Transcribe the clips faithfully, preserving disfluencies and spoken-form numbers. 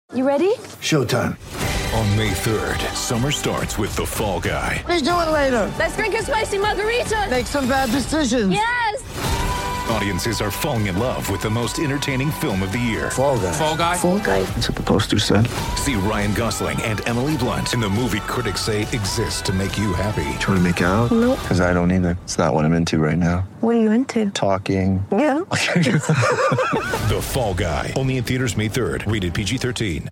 You ready? Showtime. On May third, summer starts with The Fall Guy. Let's do it later. Let's drink a spicy margarita. Make some bad decisions. Yes! Audiences are falling in love with the most entertaining film of the year. Fall Guy. Fall Guy? Fall Guy. That's what the poster said. See Ryan Gosling and Emily Blunt in the movie critics say exists to make you happy. Trying to make it out? Nope. Because I don't either. It's not what I'm into right now. What are you into? Talking. Yeah. The Fall Guy. Only in theaters May third. Rated P G thirteen.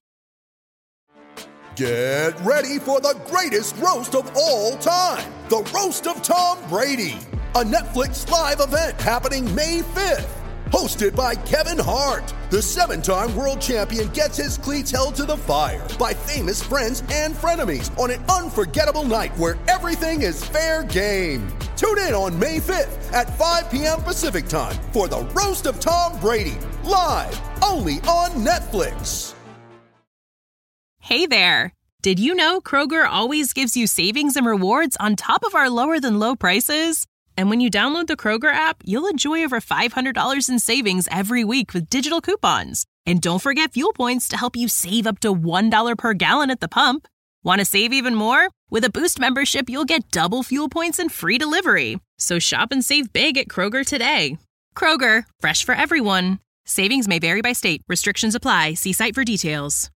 Get ready for the greatest roast of all time. The Roast of Tom Brady. A Netflix live event happening May fifth. Hosted by Kevin Hart. The seven-time world champion gets his cleats held to the fire by famous friends and frenemies on an unforgettable night where everything is fair game. Tune in on May fifth at five p.m. Pacific time for the Roast of Tom Brady. Live only on Netflix. Hey there! Did you know Kroger always gives you savings and rewards on top of our lower-than-low prices? And when you download the Kroger app, you'll enjoy over five hundred dollars in savings every week with digital coupons. And don't forget fuel points to help you save up to one dollar per gallon at the pump. Want to save even more? With a Boost membership, you'll get double fuel points and free delivery. So shop and save big at Kroger today. Kroger, fresh for everyone. Savings may vary by state. Restrictions apply. See site for details.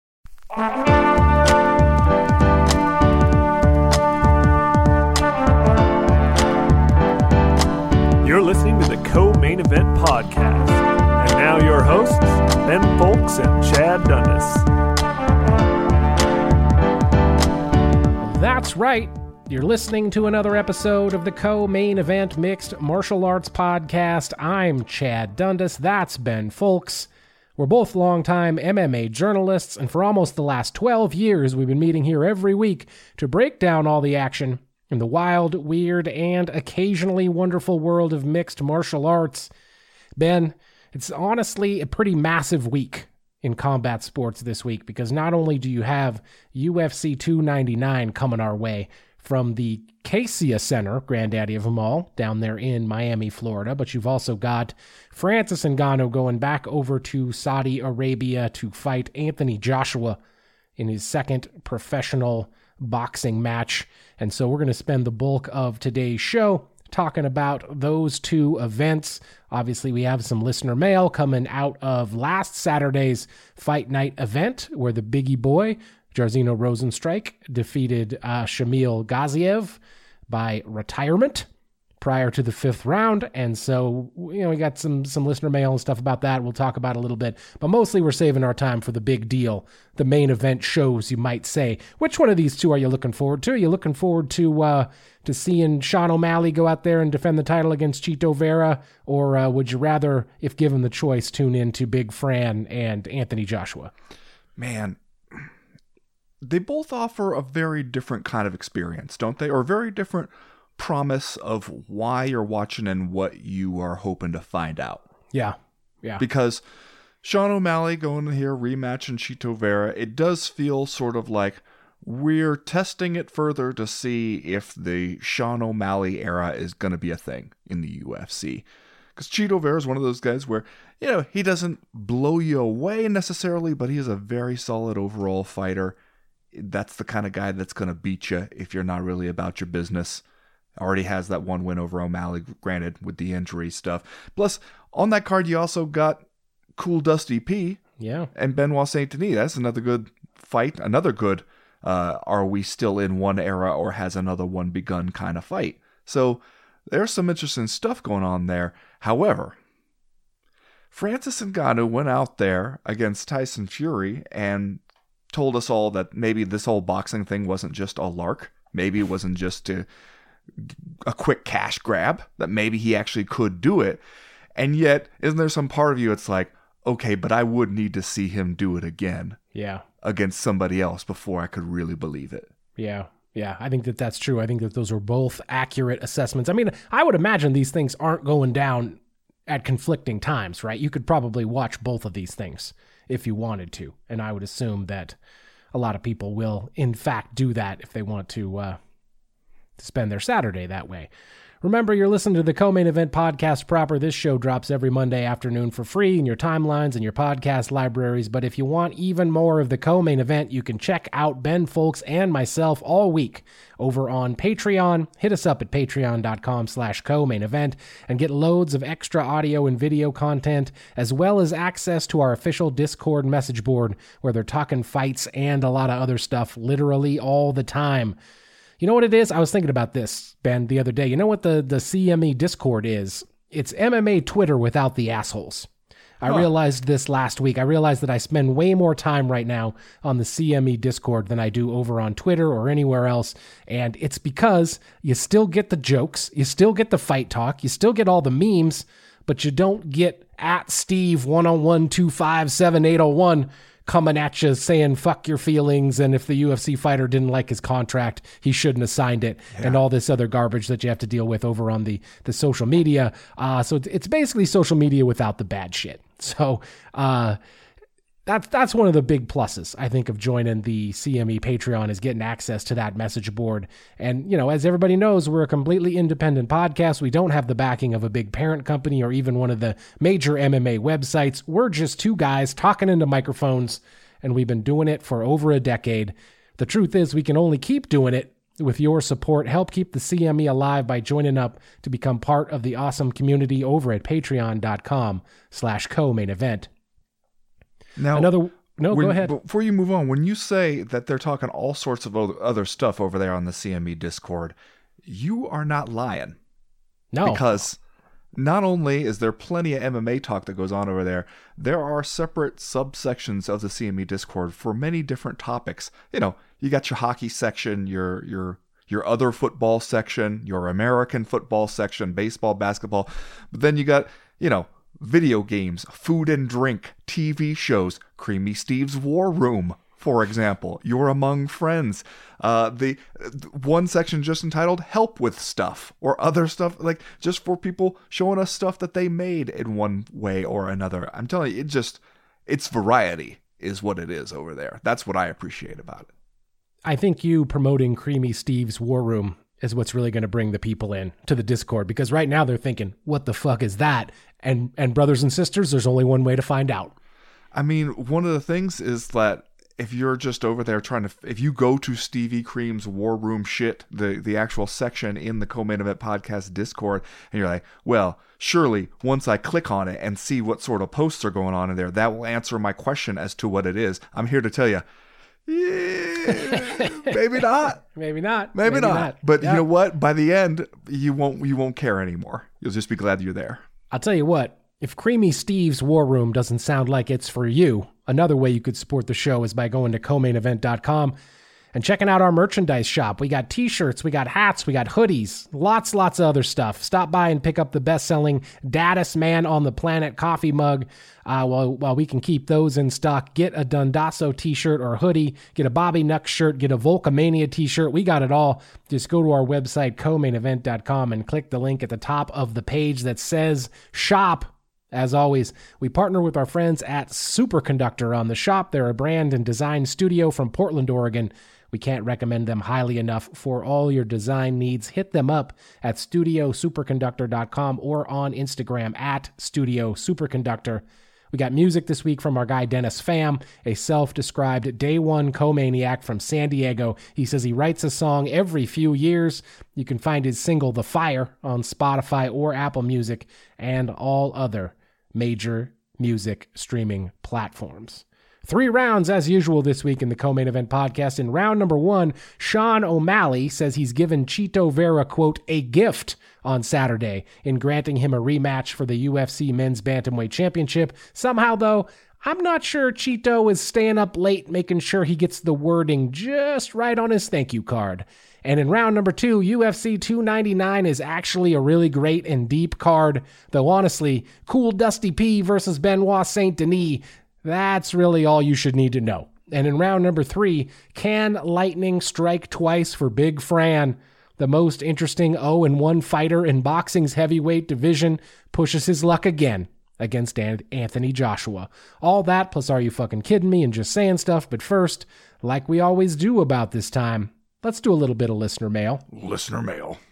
You're listening to the Co-Main Event Podcast. And now your hosts, Ben Folks and Chad Dundas. That's right. You're listening to another episode of the Co-Main Event Mixed Martial Arts Podcast. I'm Chad Dundas. That's Ben Folks. We're both longtime M M A journalists, and for almost the last twelve years, we've been meeting here every week to break down all the action in the wild, weird, and occasionally wonderful world of mixed martial arts. Ben, it's honestly a pretty massive week in combat sports this week, because not only do you have U F C two ninety-nine coming our way from the Cassia Center, granddaddy of them all, down there in Miami, Florida, but you've also got Francis Ngannou going back over to Saudi Arabia to fight Anthony Joshua in his second professional boxing match. And so we're going to spend the bulk of today's show talking about those two events. Obviously, we have some listener mail coming out of last Saturday's Fight Night event, where the biggie boy, Jairzinho Rozenstruik, defeated uh, Shamil Gaziev by retirement prior to the fifth round. And so, you know, we got some some listener mail and stuff about that we'll talk about a little bit. But mostly we're saving our time for the big deal, the main event shows, you might say. Which one of these two are you looking forward to? Are you looking forward to uh, to seeing Sean O'Malley go out there and defend the title against Chito Vera? Or uh, would you rather, if given the choice, tune in to Big Fran and Anthony Joshua? Man, they both offer a very different kind of experience, don't they? Or a very different promise of why you're watching and what you are hoping to find out. Yeah, yeah. Because Sean O'Malley going to here, rematching Chito Vera, it does feel sort of like we're testing it further to see if the Sean O'Malley era is going to be a thing in the U F C. Because Chito Vera is one of those guys where, you know, he doesn't blow you away necessarily, but he is a very solid overall fighter. That's the kind of guy that's going to beat you if you're not really about your business. Already has that one win over O'Malley, granted, with the injury stuff. Plus, on that card, you also got Cool Dusty P. Yeah. And Benoit Saint Denis. That's another good fight. Another good, uh, are we still in one era or has another one begun kind of fight. So, there's some interesting stuff going on there. However, Francis Ngannou went out there against Tyson Fury and told us all that maybe this whole boxing thing wasn't just a lark. Maybe it wasn't just a, a quick cash grab, that maybe he actually could do it. And yet, isn't there some part of you it's like, okay, but I would need to see him do it again. Yeah. Against somebody else before I could really believe it. Yeah. Yeah, I think that that's true. I think that those are both accurate assessments. I mean, I would imagine these things aren't going down at conflicting times, right? You could probably watch both of these things if you wanted to. And I would assume that a lot of people will, in fact, do that if they want to uh, spend their Saturday that way. Remember, you're listening to the Co-Main Event podcast proper. This show drops every Monday afternoon for free in your timelines and your podcast libraries. But if you want even more of the Co-Main Event, you can check out Ben Fowlkes and myself all week over on Patreon. Hit us up at patreon.com slash co-main event and get loads of extra audio and video content, as well as access to our official Discord message board where they're talking fights and a lot of other stuff literally all the time. You know what it is? I was thinking about this, Ben, the other day. You know what the, the C M E Discord is? It's M M A Twitter without the assholes. I huh. realized this last week. I realized that I spend way more time right now on the C M E Discord than I do over on Twitter or anywhere else. And it's because you still get the jokes, you still get the fight talk, you still get all the memes, but you don't get at Steve one oh one two five seven eight oh one coming at you saying fuck your feelings, and if the U F C fighter didn't like his contract, he shouldn't have signed it, yeah. and all this other garbage that you have to deal with over on the, the social media. Uh, so it's basically social media without the bad shit. So uh, that's that's one of the big pluses, I think, of joining the C M E Patreon, is getting access to that message board. And, you know, as everybody knows, we're a completely independent podcast. We don't have the backing of a big parent company or even one of the major M M A websites. We're just two guys talking into microphones, and we've been doing it for over a decade. The truth is, we can only keep doing it with your support. Help keep the C M E alive by joining up to become part of the awesome community over at patreon.com slash co-main event. Now, Another, no, when, go ahead. Before you move on, when you say that they're talking all sorts of other stuff over there on the C M E Discord, you are not lying. No. Because not only is there plenty of M M A talk that goes on over there, there are separate subsections of the C M E Discord for many different topics. You know, you got your hockey section, your your your other football section, your American football section, baseball, basketball. But then you got, you know, video games, food and drink, T V shows, Creamy Steve's War Room, for example, You're Among Friends. Uh, the one section just entitled Help with Stuff, or other stuff, like just for people showing us stuff that they made in one way or another. I'm telling you, it just, it's variety is what it is over there. That's what I appreciate about it. I think you promoting Creamy Steve's War Room is what's really going to bring the people in to the Discord, because right now they're thinking, what the fuck is that? And and brothers and sisters, there's only one way to find out. I mean, one of the things is that if you're just over there trying to, if you go to Stevie Cream's War Room shit, the, the actual section in the Co-Main Event Podcast Discord, and you're like, well, surely once I click on it and see what sort of posts are going on in there, that will answer my question as to what it is. I'm here to tell you, yeah, maybe not. Maybe not. Maybe, maybe not. not. But yep. You know what? By the end, you won't you won't care anymore. You'll just be glad you're there. I'll tell you what, if Creamy Steve's War Room doesn't sound like it's for you, another way you could support the show is by going to co main event dot com and checking out our merchandise shop. We got t-shirts, we got hats, we got hoodies, lots, lots of other stuff. Stop by and pick up the best-selling Daddest Man on the Planet coffee mug uh, while, while we can keep those in stock. Get a Dundasso t-shirt or hoodie, get a Bobby Nuck shirt, get a Volcomania t-shirt. We got it all. Just go to our website, co main event dot com, and click the link at the top of the page that says Shop. As always, we partner with our friends at Superconductor on the shop. They're a brand and design studio from Portland, Oregon. We can't recommend them highly enough for all your design needs. Hit them up at studio superconductor dot com or on Instagram at studio superconductor. We got music this week from our guy Dennis Pham, a self-described day one co-maniac from San Diego. He says he writes a song every few years. You can find his single The Fire on Spotify or Apple Music and all other major music streaming platforms. Three rounds as usual this week in the Co-Main Event Podcast. In round number one, Sean O'Malley says he's given Chito Vera, quote, a gift on Saturday in granting him a rematch for the U F C Men's Bantamweight Championship. Somehow, though, I'm not sure Chito is staying up late making sure he gets the wording just right on his thank you card. And in round number two, U F C two ninety-nine is actually a really great and deep card, though honestly, Cool Dusty P versus Benoit Saint Denis, that's really all you should need to know. And in round number three, can lightning strike twice for Big Fran? The most interesting oh and one fighter in boxing's heavyweight division pushes his luck again against Anthony Joshua. All that, plus Are You Fucking Kidding Me and Just Saying Stuff. But first, like we always do about this time, let's do a little bit of listener mail. Listener mail.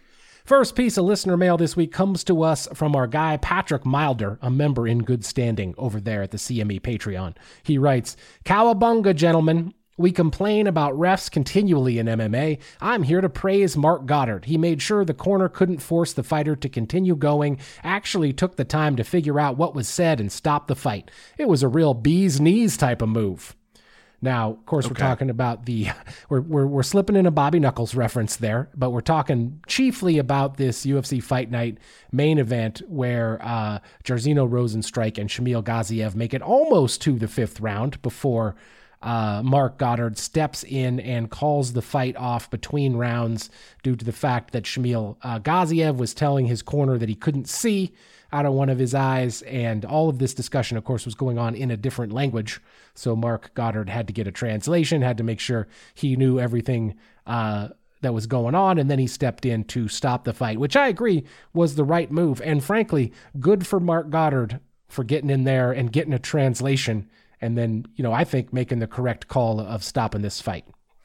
First piece of listener mail this week comes to us from our guy Patrick Milder, a member in good standing over there at the C M E Patreon. He writes, "Cowabunga, gentlemen. We complain about refs continually in M M A. I'm here to praise Mark Goddard. He made sure the corner couldn't force the fighter to continue going, actually took the time to figure out what was said and stop the fight. It was a real bee's knees type of move." Now, of course, okay. we're talking about the, we're, we're we're slipping in a Bobby Knuckles reference there, but we're talking chiefly about this U F C Fight Night main event where uh, Jairzinho Rozenstruik and Shamil Gaziev make it almost to the fifth round before Uh, Mark Goddard steps in and calls the fight off between rounds due to the fact that Shamil uh, Gaziev was telling his corner that he couldn't see out of one of his eyes, and all of this discussion, of course, was going on in a different language, so Mark Goddard had to get a translation, had to make sure he knew everything uh, that was going on, and then he stepped in to stop the fight, which I agree was the right move, and frankly, good for Mark Goddard for getting in there and getting a translation. And then, you know, I think making the correct call of stopping this fight.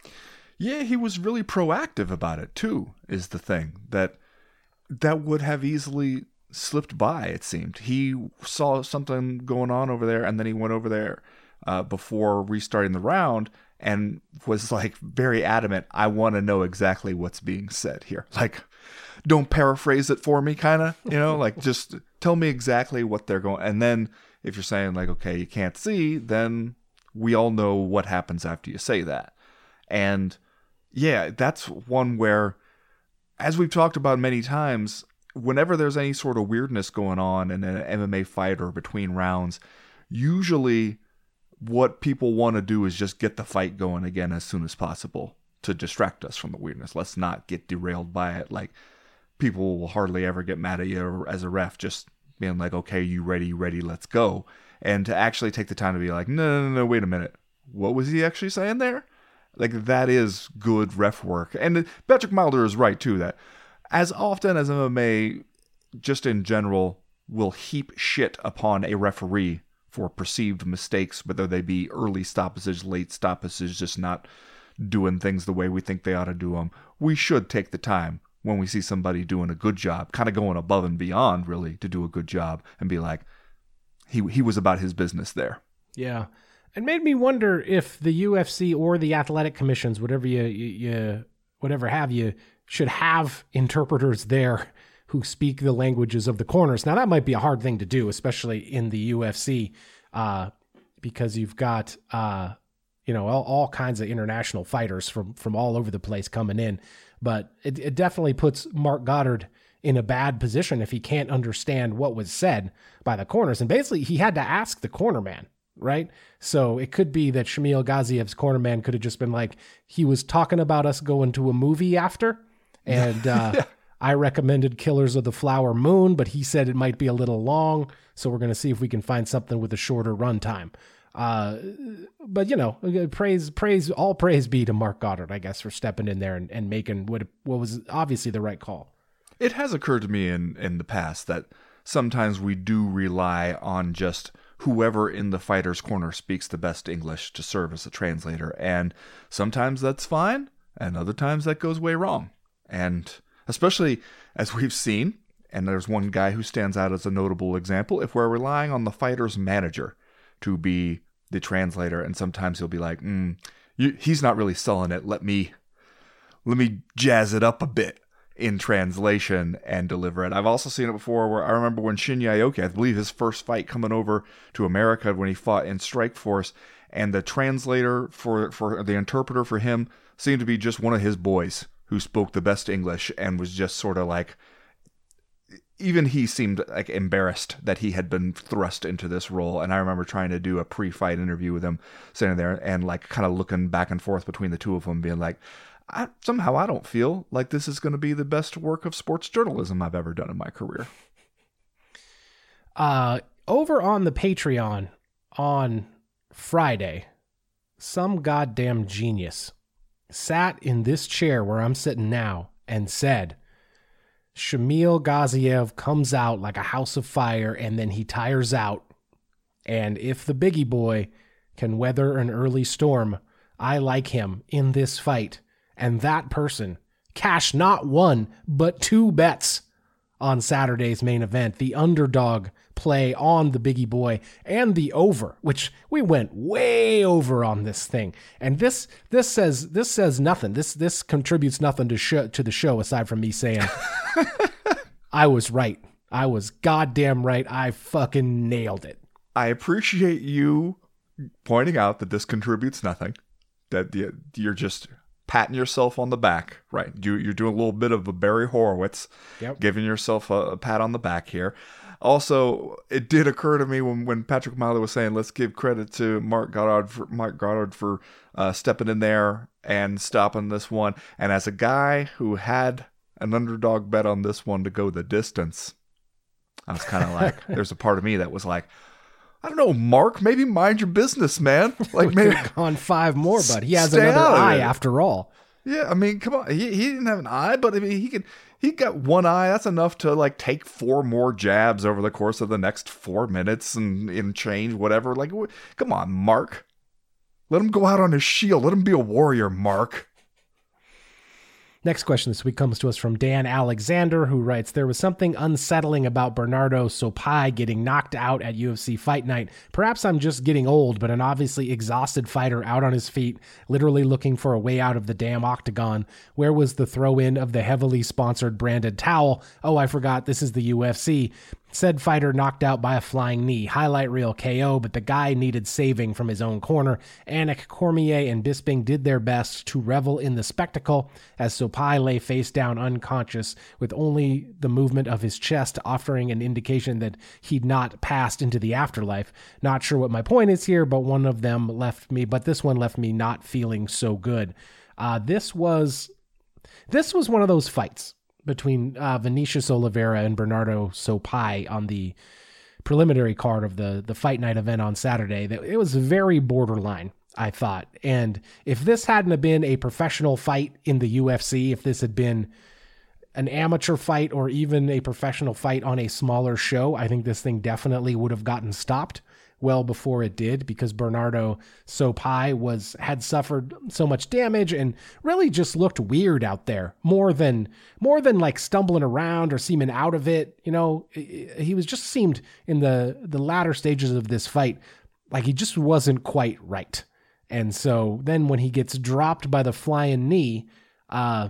Yeah, he was really proactive about it, too, is the thing. That that would have easily slipped by, it seemed. He saw something going on over there, and then he went over there uh, before restarting the round and was, like, very adamant, I want to know exactly what's being said here. Like, don't paraphrase it for me, kind of, you know? Like, just tell me exactly what they're going... And then... if you're saying, like, okay, you can't see, then we all know what happens after you say that. And, yeah, that's one where, as we've talked about many times, whenever there's any sort of weirdness going on in an M M A fight or between rounds, usually what people want to do is just get the fight going again as soon as possible to distract us from the weirdness. Let's not get derailed by it. Like, people will hardly ever get mad at you as a ref, just... being like, okay, you ready, you ready, let's go. And to actually take the time to be like, no, no, no, wait a minute. What was he actually saying there? Like, that is good ref work. And Patrick Milder is right, too, that as often as M M A, just in general, will heap shit upon a referee for perceived mistakes, whether they be early stoppages, late stoppages, just not doing things the way we think they ought to do them, we should take the time when we see somebody doing a good job, kind of going above and beyond, really, to do a good job, and be like, he he was about his business there. Yeah. It made me wonder if the U F C or the athletic commissions, whatever you, you, you whatever have you, should have interpreters there who speak the languages of the corners. Now, that might be a hard thing to do, especially in the U F C, uh, because you've got, uh, you know, all, all kinds of international fighters from, from all over the place coming in. But it, it definitely puts Mark Goddard in a bad position if he can't understand what was said by the corners. And basically, he had to ask the corner man, right? So it could be that Shamil Gaziev's corner man could have just been like, he was talking about us going to a movie after, and uh, yeah. I recommended Killers of the Flower Moon, but he said it might be a little long, so we're going to see if we can find something with a shorter runtime. Uh, but you know, praise, praise, all praise be to Mark Goddard, I guess, for stepping in there and, and making what, what was obviously the right call. It has occurred to me in, in the past that sometimes we do rely on just whoever in the fighter's corner speaks the best English to serve as a translator. And sometimes that's fine, and other times that goes way wrong. And especially as we've seen, and there's one guy who stands out as a notable example, if we're relying on the fighter's manager to be the translator, and sometimes he'll be like, mm, you, he's not really selling it. Let me, let me jazz it up a bit in translation and deliver it. I've also seen it before where I remember when Shinya Aoki, I believe his first fight coming over to America when he fought in Strikeforce, and the translator for, for the interpreter for him seemed to be just one of his boys who spoke the best English and was just sort of like, even he seemed like embarrassed that he had been thrust into this role. And I remember trying to do a pre-fight interview with him, sitting there and like kind of looking back and forth between the two of them, being like, I, somehow I don't feel like this is going to be the best work of sports journalism I've ever done in my career. Uh, over on the Patreon on Friday, some goddamn genius sat in this chair where I'm sitting now and said, Shamil Gaziev comes out like a house of fire, and then he tires out. And if the biggie boy can weather an early storm, I like him in this fight. And that person cashed not one, but two bets on Saturday's main event. The underdog play on the Biggie Boy and the over, which we went way over on this thing. And this this says this says nothing. This this contributes nothing to show, to the show aside from me saying I was right. I was goddamn right. I fucking nailed it. I appreciate you pointing out that this contributes nothing. That you're just patting yourself on the back, right? You, you're doing a little bit of a Barry Horowitz, yep. giving yourself a, a pat on the back here. Also, it did occur to me when, when Patrick O'Malley was saying, let's give credit to Mark Goddard for, Mark Goddard for uh, stepping in there and stopping this one. And as a guy who had an underdog bet on this one to go the distance, I was kind of like, there's a part of me that was like, I don't know, Mark, maybe mind your business, man. Like maybe on five more, but he has Stay another eye after all. Yeah, I mean, come on. He he didn't have an eye, but I mean, he could he got one eye. That's enough to like take four more jabs over the course of the next four minutes and, and change whatever. Like, come on, Mark. Let him go out on his shield. Let him be a warrior, Mark. Next question this week comes to us from Dan Alexander, who writes, there was something unsettling about Bernardo Sopai getting knocked out at U F C Fight Night. Perhaps I'm just getting old, but an obviously exhausted fighter out on his feet, literally looking for a way out of the damn octagon. Where was the throw-in of the heavily sponsored branded towel? Oh, I forgot, this is the U F C. Said fighter knocked out by a flying knee. Highlight reel K O, but the guy needed saving from his own corner. Anik, Cormier, and Bisping did their best to revel in the spectacle as Sopai lay face down unconscious with only the movement of his chest offering an indication that he'd not passed into the afterlife. Not sure what my point is here, but one of them left me, but this one left me not feeling so good. Uh, this was, this was one of those fights between uh, Vinicius Oliveira and Bernardo Sopai on the preliminary card of the, the Fight Night event on Saturday. That it was very borderline, I thought. And if this hadn't have been a professional fight in the U F C, if this had been an amateur fight or even a professional fight on a smaller show, I think this thing definitely would have gotten stopped well before it did, because Bernardo Sopai was had suffered so much damage and really just looked weird out there, more than more than like stumbling around or seeming out of it. You know, he was just seemed in the the latter stages of this fight like he just wasn't quite right. And so then when he gets dropped by the flying knee uh,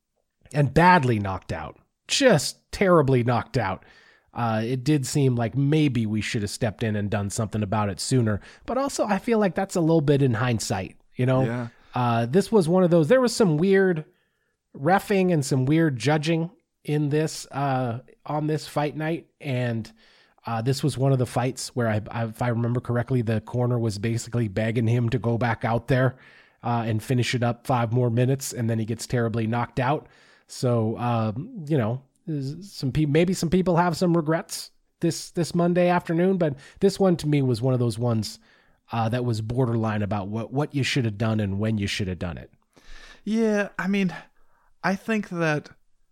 and badly knocked out, just terribly knocked out, Uh, it did seem like maybe we should have stepped in and done something about it sooner. But also, I feel like that's a little bit in hindsight, you know? Yeah. Uh, this was one of those, there was some weird reffing and some weird judging in this, uh, on this fight night. And uh, this was one of the fights where, I, I, if I remember correctly, the corner was basically begging him to go back out there uh, and finish it up five more minutes. And then he gets terribly knocked out. So, um, you know, Some people, maybe some people have some regrets this this Monday afternoon, but this one to me was one of those ones uh, that was borderline about what what you should have done and when you should have done it. Yeah, I mean, I think that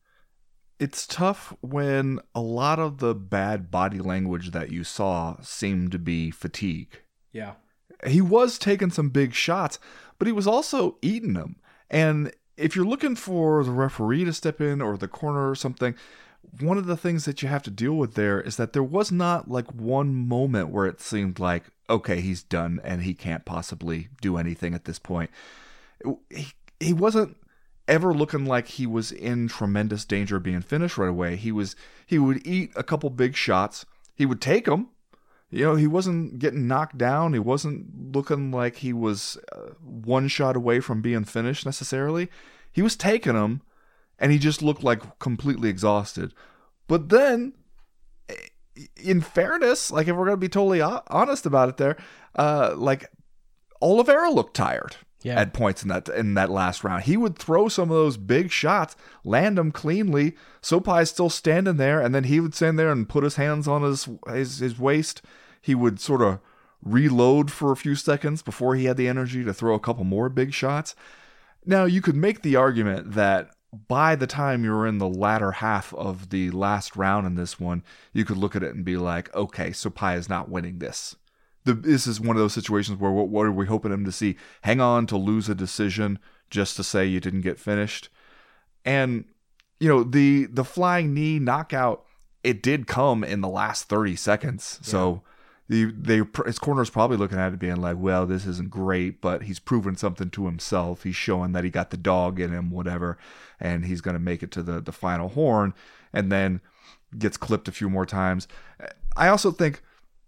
it's tough when a lot of the bad body language that you saw seemed to be fatigue. Yeah, he was taking some big shots, but he was also eating them. And if you're looking for the referee to step in or the corner or something, one of the things that you have to deal with there is that there was not like one moment where it seemed like, okay, he's done and he can't possibly do anything at this point. He, he wasn't ever looking like he was in tremendous danger of being finished right away. He was, he would eat a couple big shots. He would take them. You know, he wasn't getting knocked down. He wasn't looking like he was uh, one shot away from being finished necessarily. He was taking them, and he just looked like completely exhausted. But then, in fairness, like if we're going to be totally honest about it there, uh, like Oliveira looked tired yeah. at points in that in that last round. He would throw some of those big shots, land them cleanly. Sopai's still standing there, and then he would stand there and put his hands on his his, his waist. He would sort of reload for a few seconds before he had the energy to throw a couple more big shots. Now, you could make the argument that by the time you were in the latter half of the last round in this one, you could look at it and be like, okay, Sopai is not winning this. The, this is one of those situations where what, what are we hoping him to see? Hang on to lose a decision just to say you didn't get finished. And, you know, the the flying knee knockout, it did come in the last thirty seconds. Yeah. So the they his corner's probably looking at it being like, well, this isn't great, but he's proven something to himself. He's showing that he got the dog in him, whatever, and he's going to make it to the, the final horn, and then gets clipped a few more times. I also think,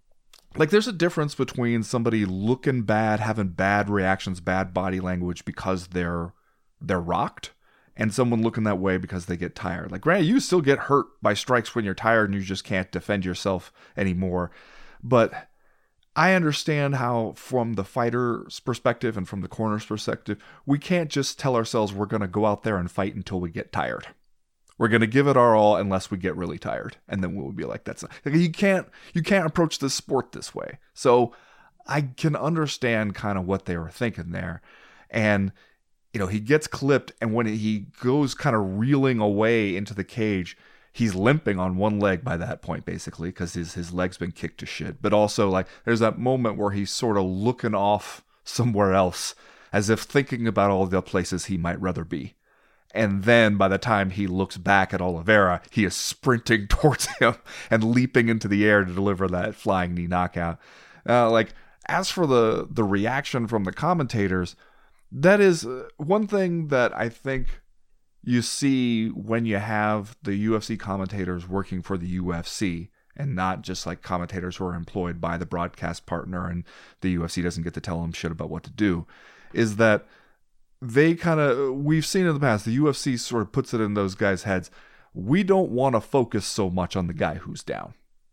like, there's a difference between somebody looking bad, having bad reactions, bad body language because they're they're rocked, and someone looking that way because they get tired. Like, granted, you still get hurt by strikes when you're tired and you just can't defend yourself anymore. But I understand how, from the fighter's perspective and from the corner's perspective, we can't just tell ourselves we're going to go out there and fight until we get tired. We're going to give it our all unless we get really tired. And then we'll be like, that's not, like, you can't, you can't approach this sport this way. So I can understand kind of what they were thinking there. And, you know, he gets clipped, and when he goes kind of reeling away into the cage, he's limping on one leg by that point, basically, because his, his leg's been kicked to shit. But also, like, there's that moment where he's sort of looking off somewhere else, as if thinking about all the places he might rather be. And then by the time he looks back at Oliveira, he is sprinting towards him and leaping into the air to deliver that flying knee knockout. Uh, like, as for the, the reaction from the commentators, that is one thing that I think you see when you have the U F C commentators working for the U F C, and not just like commentators who are employed by the broadcast partner and the U F C doesn't get to tell them shit about what to do, is that they kind of, we've seen in the past, the U F C sort of puts it in those guys' heads, we don't want to focus so much on the guy who's down.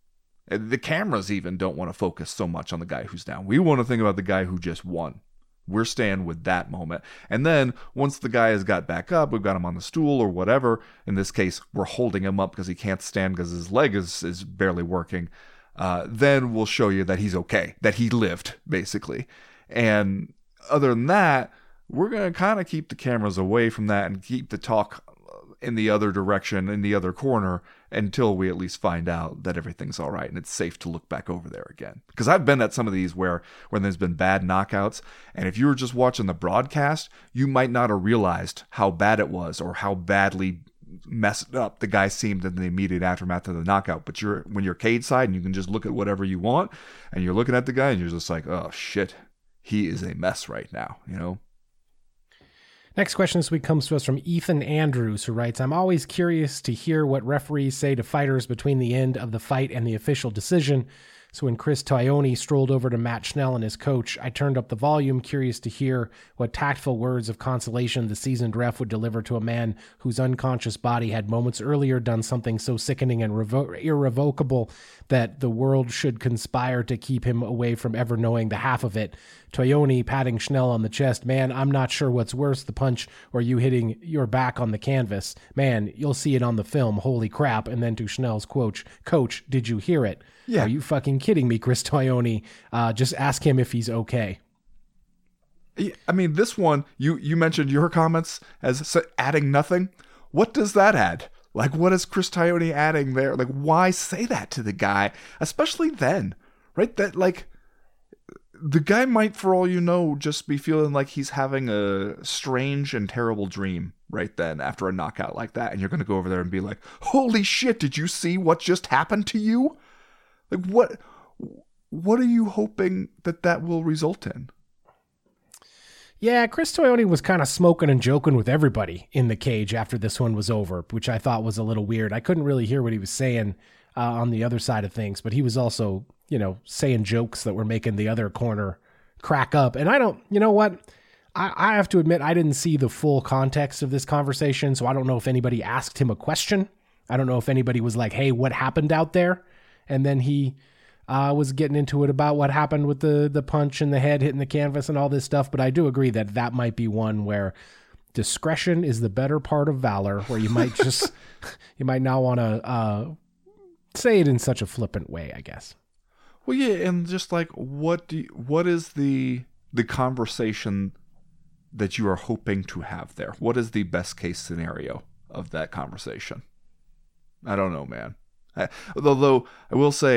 The cameras even don't want to focus so much on the guy who's down. We want to think about the guy who just won. We're staying with that moment. And then once the guy has got back up, we've got him on the stool or whatever. In this case, we're holding him up because he can't stand because his leg is, is barely working. Uh, then we'll show you that he's okay, that he lived, basically. And other than that, we're going to kind of keep the cameras away from that and keep the talk in the other direction, in the other corner, until we at least find out that everything's all right and it's safe to look back over there again. Because I've been at some of these where when there's been bad knockouts, and if you were just watching the broadcast, you might not have realized how bad it was or how badly messed up the guy seemed in the immediate aftermath of the knockout. But you're when you're cage side and you can just look at whatever you want, and you're looking at the guy and you're just like, oh shit, he is a mess right now, you know? Next question this week comes to us from Ethan Andrews, who writes, I'm always curious to hear what referees say to fighters between the end of the fight and the official decision. So when Chris Toioni strolled over to Matt Schnell and his coach, I turned up the volume, curious to hear what tactful words of consolation the seasoned ref would deliver to a man whose unconscious body had moments earlier done something so sickening and revo- irrevocable that the world should conspire to keep him away from ever knowing the half of it. Toioni patting Schnell on the chest, man, I'm not sure what's worse, the punch or you hitting your back on the canvas. Man, you'll see it on the film, holy crap. And then to Schnell's coach, coach, did you hear it? Yeah. Are you fucking kidding me, Chris Toioni? Uh, just ask him if he's okay. I mean, this one, you, you mentioned your comments as adding nothing. What does that add? Like, what is Chris Toioni adding there? Like, why say that to the guy? Especially then, right? That, like, the guy might, for all you know, just be feeling like he's having a strange and terrible dream right then after a knockout like that. And you're going to go over there and be like, holy shit, did you see what just happened to you? Like, what, what are you hoping that that will result in? Yeah, Chris Toioni was kind of smoking and joking with everybody in the cage after this one was over, which I thought was a little weird. I couldn't really hear what he was saying uh, on the other side of things, but he was also, you know, saying jokes that were making the other corner crack up. And I don't, you know what? I, I have to admit, I didn't see the full context of this conversation, so I don't know if anybody asked him a question. I don't know if anybody was like, hey, what happened out there? And then he uh, was getting into it about what happened with the the punch in the head hitting the canvas and all this stuff. But I do agree that that might be one where discretion is the better part of valor, where you might just, you might not want to uh, say it in such a flippant way, I guess. Well, yeah, and just like, what do you, what is the the conversation that you are hoping to have there? What is the best case scenario of that conversation? I don't know, man. I, although I will say,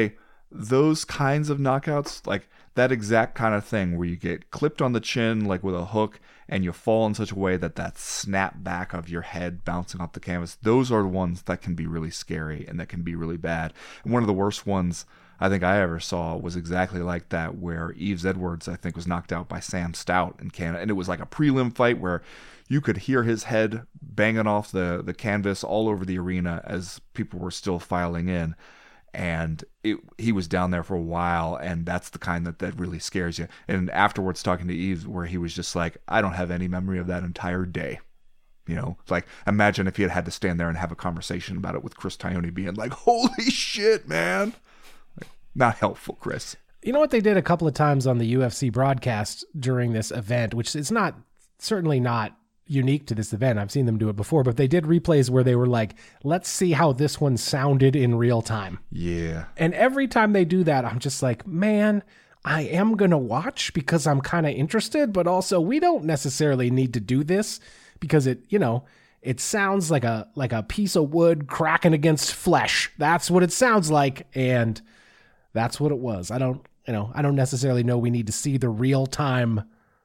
those kinds of knockouts, like that exact kind of thing where you get clipped on the chin like with a hook and you fall in such a way that that snap back of your head bouncing off the canvas, those are the ones that can be really scary and that can be really bad. And one of the worst ones I think I ever saw was exactly like that, where Yves Edwards, I think, was knocked out by Sam Stout in Canada. And it was like a prelim fight where you could hear his head banging off the, the canvas all over the arena as people were still filing in. And it, he was down there for a while, and that's the kind that, that really scares you. And afterwards, talking to Yves, where he was just like, I don't have any memory of that entire day. You know, like, imagine if he had had to stand there and have a conversation about it with Chris Tognoni being like, holy shit, man. Like, not helpful, Chris. You know what they did a couple of times on the U F C broadcast during this event, which is not, certainly not unique to this event. I've seen them do it before, but they did replays where they were like, let's see how this one sounded in real time. Yeah. And every time they do that, I'm just like, man, I am going to watch because I'm kind of interested, but also we don't necessarily need to do this because it, you know, it sounds like a, like a piece of wood cracking against flesh. That's what it sounds like. And that's what it was. I don't, you know, I don't necessarily know we need to see the real time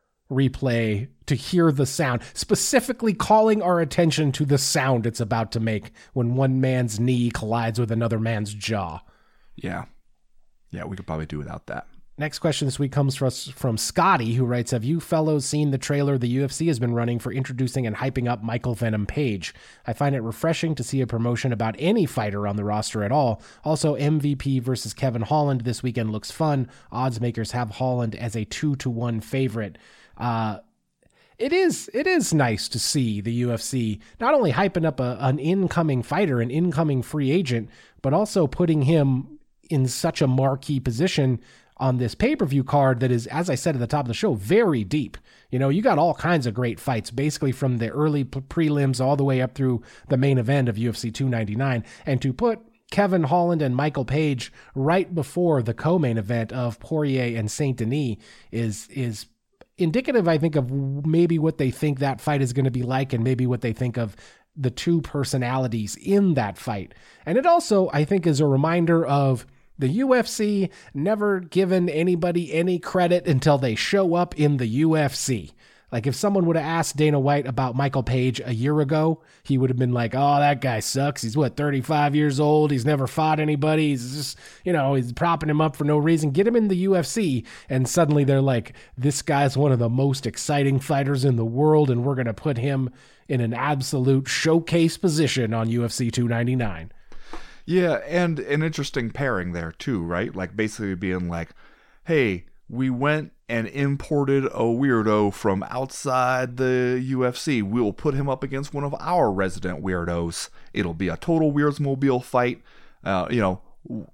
replay to hear the sound, specifically calling our attention to the sound it's about to make when one man's knee collides with another man's jaw. Yeah. Yeah, we could probably do without that. Next question this week comes from, from Scotty, who writes, have you fellows seen the trailer the U F C has been running for introducing and hyping up Michael Venom Page? I find it refreshing to see a promotion about any fighter on the roster at all. Also, M V P versus Kevin Holland this weekend looks fun. Odds makers have Holland as a two to one favorite. Uh, it is it is nice to see the U F C not only hyping up a, an incoming fighter, an incoming free agent, but also putting him in such a marquee position on this pay-per-view card that is, as I said at the top of the show, very deep. You know, you got all kinds of great fights, basically from the early prelims all the way up through the main event of U F C two ninety-nine. And to put Kevin Holland and Michael Page right before the co-main event of Poirier and Saint Denis is is indicative, I think, of maybe what they think that fight is going to be like and maybe what they think of the two personalities in that fight. And it also, I think, is a reminder of the U F C never given anybody any credit until they show up in the U F C. Like, if someone would have asked Dana White about Michael Page a year ago, he would have been like, oh, that guy sucks. He's, what, thirty-five years old? He's never fought anybody. He's just, you know, he's propping him up for no reason. Get him in the U F C. And suddenly they're like, this guy's one of the most exciting fighters in the world, and we're going to put him in an absolute showcase position on U F C two ninety-nine. Yeah, and an interesting pairing there, too, right? Like, basically being like, hey, we went and imported a weirdo from outside the U F C. We'll put him up against one of our resident weirdos. It'll be a total Weirdsmobile fight. Uh, you know,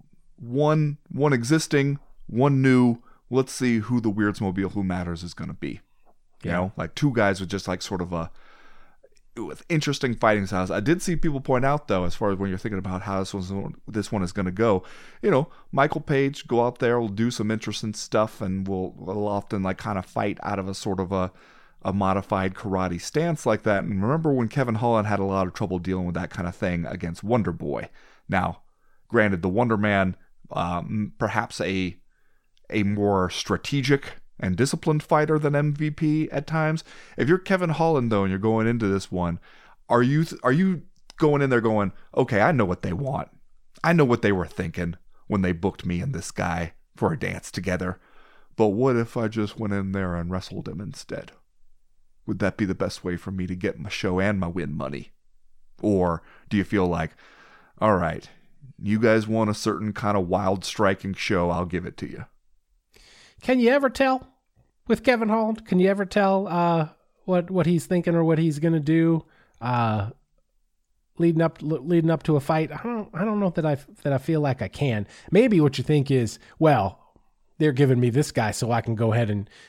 one one existing, one new. Let's see who the Weirdsmobile who matters is going to be. You yeah. know, like two guys with just like sort of a with interesting fighting styles. I did see people point out, though, as far as when you're thinking about how this one, this one is going to go, you know, Michael Page go out there, will do some interesting stuff, and will will often like kind of fight out of a sort of a a modified karate stance like that. And remember when Kevin Holland had a lot of trouble dealing with that kind of thing against Wonder Boy. Now, granted, the Wonder Man, um, perhaps a a more strategic and disciplined fighter than M V P at times. If you're Kevin Holland, though, and you're going into this one, are you are you going in there going, okay, I know what they want. I know what they were thinking when they booked me and this guy for a dance together. But what if I just went in there and wrestled him instead? Would that be the best way for me to get my show and my win money? Or do you feel like, all right, you guys want a certain kind of wild striking show, I'll give it to you? Can you ever tell with Kevin Holland? Can you ever tell uh, what what he's thinking or what he's going to do uh, leading up leading up to a fight? I don't I don't know that I that I feel like I can. Maybe what you think is, well, they're giving me this guy so I can go ahead and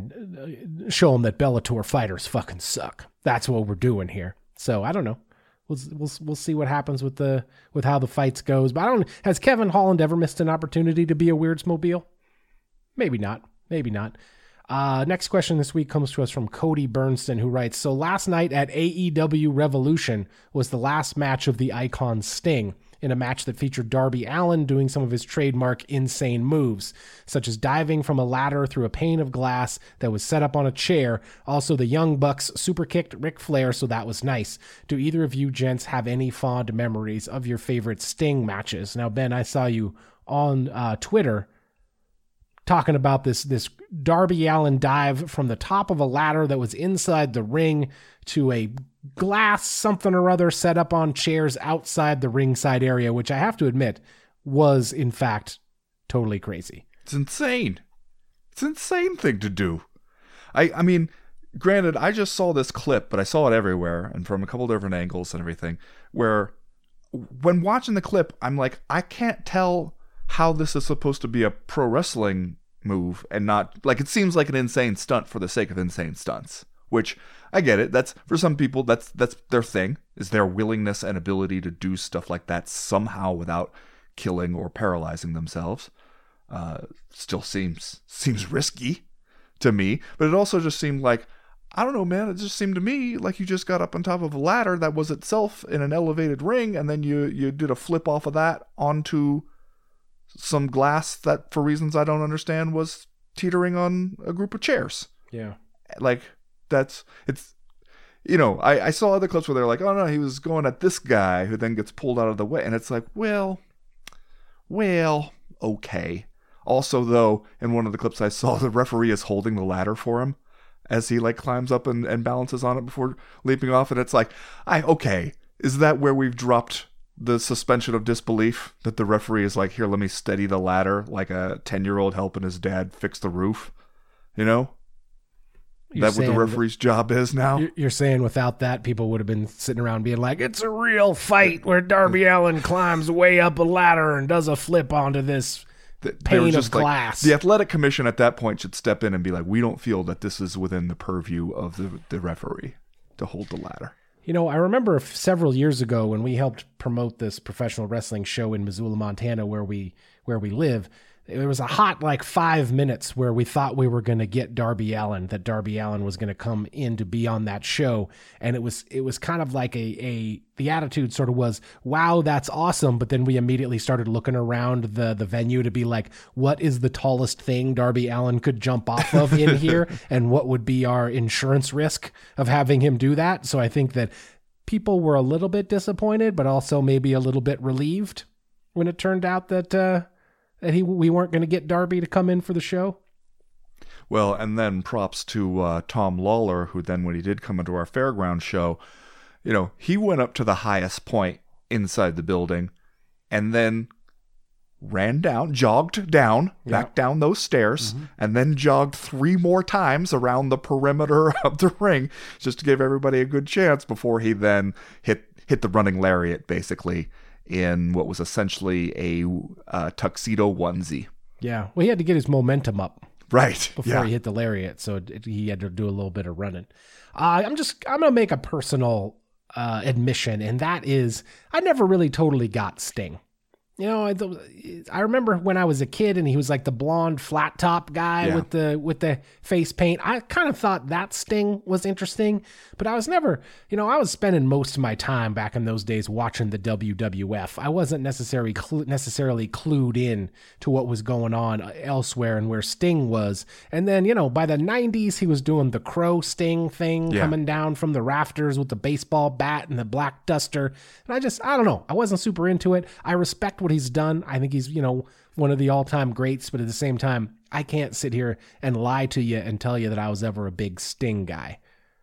and show them that Bellator fighters fucking suck. That's what we're doing here. So I don't know. We'll we'll we'll see what happens with the with how the fights goes. But I don't. Has Kevin Holland ever missed an opportunity to be a Weirdsmobile? Maybe not. Maybe not. Uh, next question this week comes to us from Cody Bernston, who writes, so last night at A E W Revolution was the last match of the Icon Sting. in a match that featured Darby Allin doing some of his trademark insane moves, such as diving from a ladder through a pane of glass that was set up on a chair. Also, the Young Bucks super kicked Ric Flair, so that was nice. Do either of you gents have any fond memories of your favorite Sting matches? Now, Ben, I saw you on uh, Twitter talking about this this Darby Allin dive from the top of a ladder that was inside the ring to a glass something or other set up on chairs outside the ringside area, which I have to admit was, in fact, totally crazy. It's insane. It's an insane thing to do. I, I mean, granted, I just saw this clip, but I saw it everywhere and from a couple different angles and everything, where when watching the clip, I'm like, I can't tell how this is supposed to be a pro wrestling move and not, like, it seems like an insane stunt for the sake of insane stunts, which I get it. That's, for some people, that's that's their thing, is their willingness and ability to do stuff like that somehow without killing or paralyzing themselves. Uh, still seems seems risky to me, but it also just seemed like, I don't know, man, it just seemed to me like you just got up on top of a ladder that was itself in an elevated ring, and then you you did a flip off of that onto some glass that, for reasons I don't understand, was teetering on a group of chairs. Yeah. Like, that's, it's, you know, I, I saw other clips where they're like, oh no, he was going at this guy who then gets pulled out of the way. And it's like, well, well, okay. Also, though, in one of the clips I saw, the referee is holding the ladder for him as he, like, climbs up and, and balances on it before leaping off. And it's like, I, okay, is that where we've dropped the suspension of disbelief, that the referee is like, here, let me steady the ladder like a ten-year-old helping his dad fix the roof? You know? You're that what the referee's that, job is now? You're saying without that, people would have been sitting around being like, it's a real fight where Darby Allin climbs way up a ladder and does a flip onto this the, pane of glass. Like, the athletic commission at that point should step in and be like, we don't feel that this is within the purview of the, the referee to hold the ladder. You know, I remember several years ago when we helped promote this professional wrestling show in Missoula, Montana, where we where we live. There was a hot, like, five minutes where we thought we were going to get Darby Allin, that Darby Allin was going to come in to be on that show. And it was it was kind of like a, a the attitude sort of was, wow, that's awesome. But then we immediately started looking around the, the venue to be like, what is the tallest thing Darby Allin could jump off of in here? And what would be our insurance risk of having him do that? So I think that people were a little bit disappointed, but also maybe a little bit relieved when it turned out that... Uh, that he we weren't going to get Darby to come in for the show. Well, and then props to uh, Tom Lawler, who then, when he did come into our Fairground show, you know, he went up to the highest point inside the building and then ran down, jogged down, yep. back down those stairs, mm-hmm. and then jogged three more times around the perimeter of the ring just to give everybody a good chance before he then hit hit the running lariat, basically, in what was essentially a uh, tuxedo onesie. Yeah, well, he had to get his momentum up. Right. Before yeah. he hit the lariat, so it, he had to do a little bit of running. Uh, I'm just, I'm going to make a personal uh, admission, and that is, I never really totally got Sting. You know, I, I remember when I was a kid and he was like the blonde flat top guy yeah. with the with the face paint. I kind of thought that Sting was interesting, but I was never, you know, I was spending most of my time back in those days watching the W W F. I wasn't necessarily cl- necessarily clued in to what was going on elsewhere and where Sting was. And then, you know, by the nineties, he was doing the Crow Sting thing, yeah. coming down from the rafters with the baseball bat and the black duster. And I just, I don't know, I wasn't super into it. I respect what he's done. I think he's, you know, one of the all-time greats, but at the same time, I can't sit here and lie to you and tell you that I was ever a big Sting guy.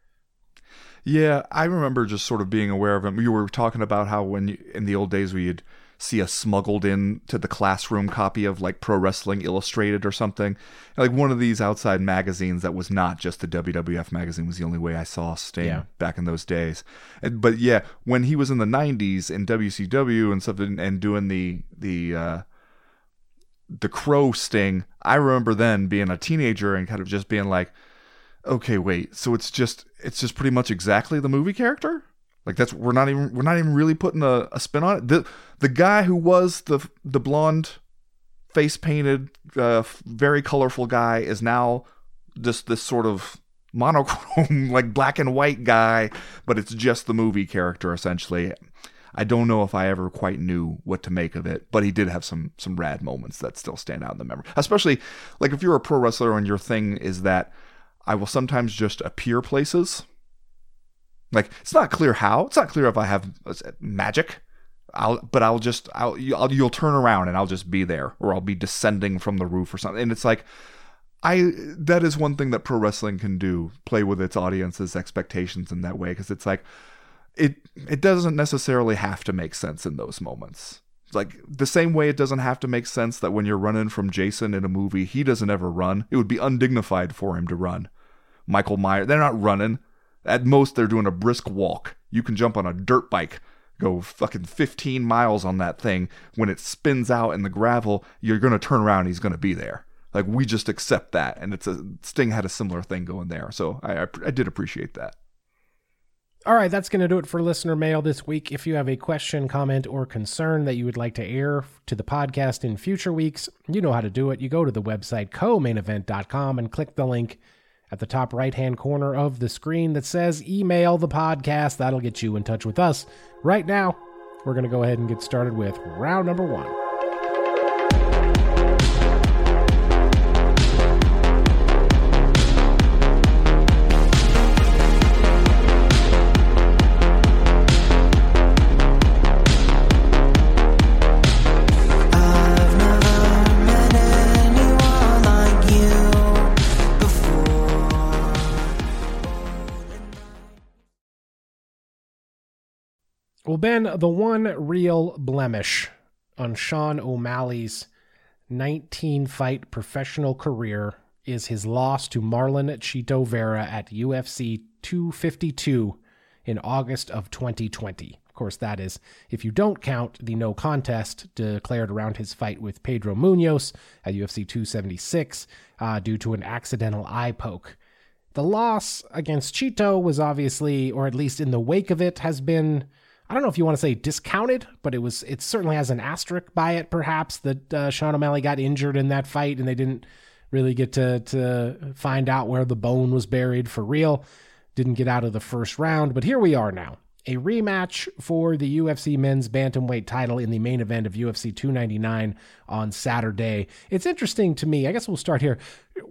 Yeah, I remember just sort of being aware of him. You were talking about how when you, in the old days we'd see a smuggled in to the classroom copy of like Pro Wrestling Illustrated or something. Like one of these outside magazines that was not just the W W F magazine was the only way I saw Sting yeah. back in those days. And, but yeah, when he was in the nineties in W C W and stuff and, and doing the the uh, the Crow Sting, I remember then being a teenager and kind of just being like, okay, wait, so it's just it's just pretty much exactly the movie character? Like that's we're not even we're not even really putting a, a spin on it. The the guy who was the the blonde, face painted, uh, very colorful guy is now just this sort of monochrome, like black and white guy, but it's just the movie character essentially. I don't know if I ever quite knew what to make of it, but he did have some some rad moments that still stand out in the memory. Especially, like, if you're a pro wrestler and your thing is that I will sometimes just appear places. Like, it's not clear how. It's not clear if I have magic. I'll, but I'll just, I'll, I'll, you'll turn around and I'll just be there, or I'll be descending from the roof or something. And it's like, I, that is one thing that pro wrestling can do, play with its audience's expectations in that way. Cause it's like, it, it doesn't necessarily have to make sense in those moments. It's like the same way it doesn't have to make sense that when you're running from Jason in a movie, he doesn't ever run. It would be undignified for him to run. Michael Myers, they're not running. At most, they're doing a brisk walk. You can jump on a dirt bike, go fucking fifteen miles on that thing. When it spins out in the gravel, you're going to turn around and he's going to be there. Like, we just accept that. And it's a Sting had a similar thing going there. So I, I, I did appreciate that. All right, that's going to do it for listener mail this week. If you have a question, comment, or concern that you would like to air to the podcast in future weeks, you know how to do it. You go to the website co main event dot com and click the link at the top right-hand corner of the screen that says email the podcast. That'll get you in touch with us. Right now, we're going to go ahead and get started with round number one. Well, Ben, the one real blemish on Sean O'Malley's nineteen-fight professional career is his loss to Marlon Chito Vera at U F C two fifty-two in August of twenty twenty. Of course, that is if you don't count the no contest declared around his fight with Pedro Munoz at U F C two seventy-six uh, due to an accidental eye poke. The loss against Chito was obviously, or at least in the wake of it, has been, I don't know if you want to say discounted, but it was, it certainly has an asterisk by it, perhaps, that uh, Sean O'Malley got injured in that fight and they didn't really get to, to find out where the bone was buried for real. Didn't get out of the first round, but here we are now. A rematch for the U F C men's bantamweight title in the main event of U F C two ninety-nine on Saturday. It's interesting to me, I guess we'll start here.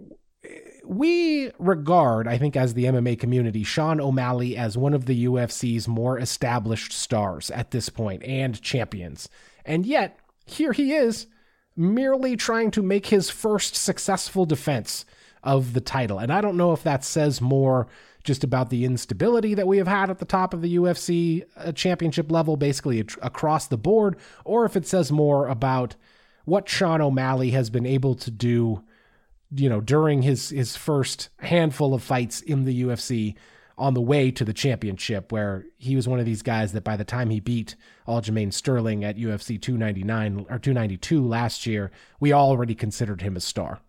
We regard, I think, as the M M A community, Sean O'Malley as one of the U F C's more established stars at this point and champions. And yet, here he is, merely trying to make his first successful defense of the title. And I don't know if that says more just about the instability that we have had at the top of the U F C championship level, basically across the board, or if it says more about what Sean O'Malley has been able to do, you know, during his, his first handful of fights in the U F C on the way to the championship, where he was one of these guys that by the time he beat Aljamain Sterling at U F C two ninety-nine or two ninety-two last year, we already considered him a star.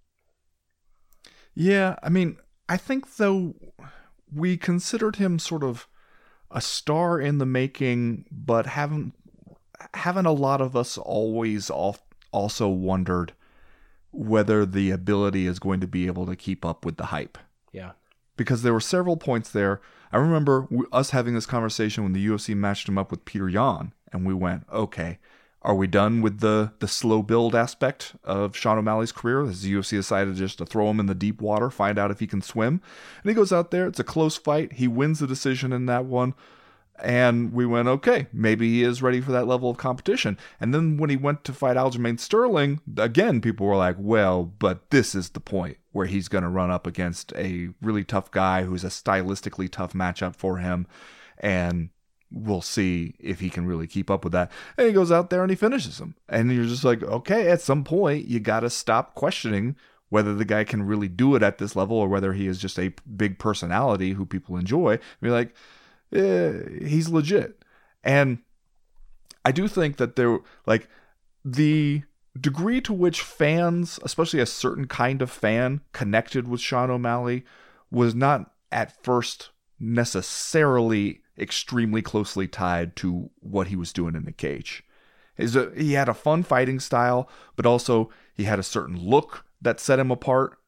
Yeah, I mean, I think though we considered him sort of a star in the making, but haven't haven't a lot of us always also wondered whether the ability is going to be able to keep up with the hype. Yeah. Because there were several points there. I remember us having this conversation when the U F C matched him up with Peter Yan, and we went, okay, are we done with the, the slow build aspect of Sean O'Malley's career? Has the U F C decided just to throw him in the deep water, find out if he can swim? And he goes out there, it's a close fight, he wins the decision in that one, and we went, okay, maybe he is ready for that level of competition. And then when he went to fight Aljamain Sterling, again, people were like, well, but this is the point where he's going to run up against a really tough guy who's a stylistically tough matchup for him, and we'll see if he can really keep up with that. And he goes out there and he finishes him. And you're just like, okay, at some point, you got to stop questioning whether the guy can really do it at this level or whether he is just a big personality who people enjoy. And you're like, eh, he's legit. And I do think that there, like, the degree to which fans, especially a certain kind of fan, connected with Sean O'Malley was not at first necessarily extremely closely tied to what he was doing in the cage. Is a, he had a fun fighting style, but also he had a certain look that set him apart.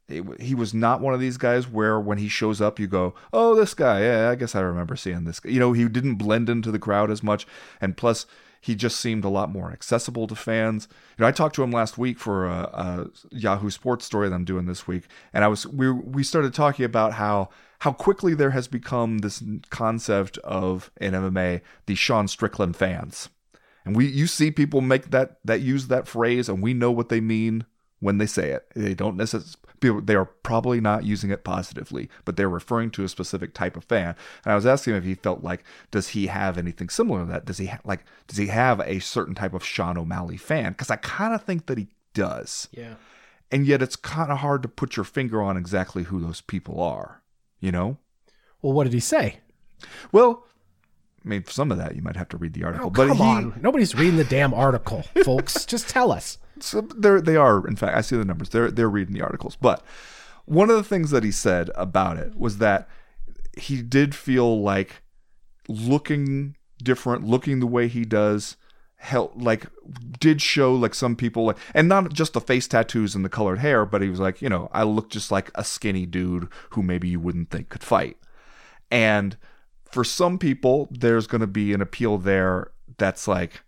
it, he was not one of these guys where when he shows up, you go, oh, this guy, yeah, I guess I remember seeing this guy. You know, he didn't blend into the crowd as much. And plus, he just seemed a lot more accessible to fans. You know, I talked to him last week for a, a Yahoo Sports story that I'm doing this week, and I was we we started talking about how how quickly there has become this concept of in M M A the Sean Strickland fans, and we you see people make that that use that phrase, and we know what they mean when they say it. They don't necessarily. They are probably not using it positively, but they're referring to a specific type of fan. And I was asking him if he felt like, does he have anything similar to that? Does he ha- like, does he have a certain type of Sean O'Malley fan? Because I kind of think that he does. Yeah. And yet it's kind of hard to put your finger on exactly who those people are, you know? Well, what did he say? Well, I mean, for some of that, you might have to read the article. Oh, but come he, on. Nobody's reading the damn article, folks. Just tell us. So they're, they are, in fact, I see the numbers. They're they're reading the articles. But one of the things that he said about it was that he did feel like looking different, looking the way he does, help, like did show like some people, like, and not just the face tattoos and the colored hair, but he was like, you know, I look just like a skinny dude who maybe you wouldn't think could fight. And for some people, there's going to be an appeal there that's like,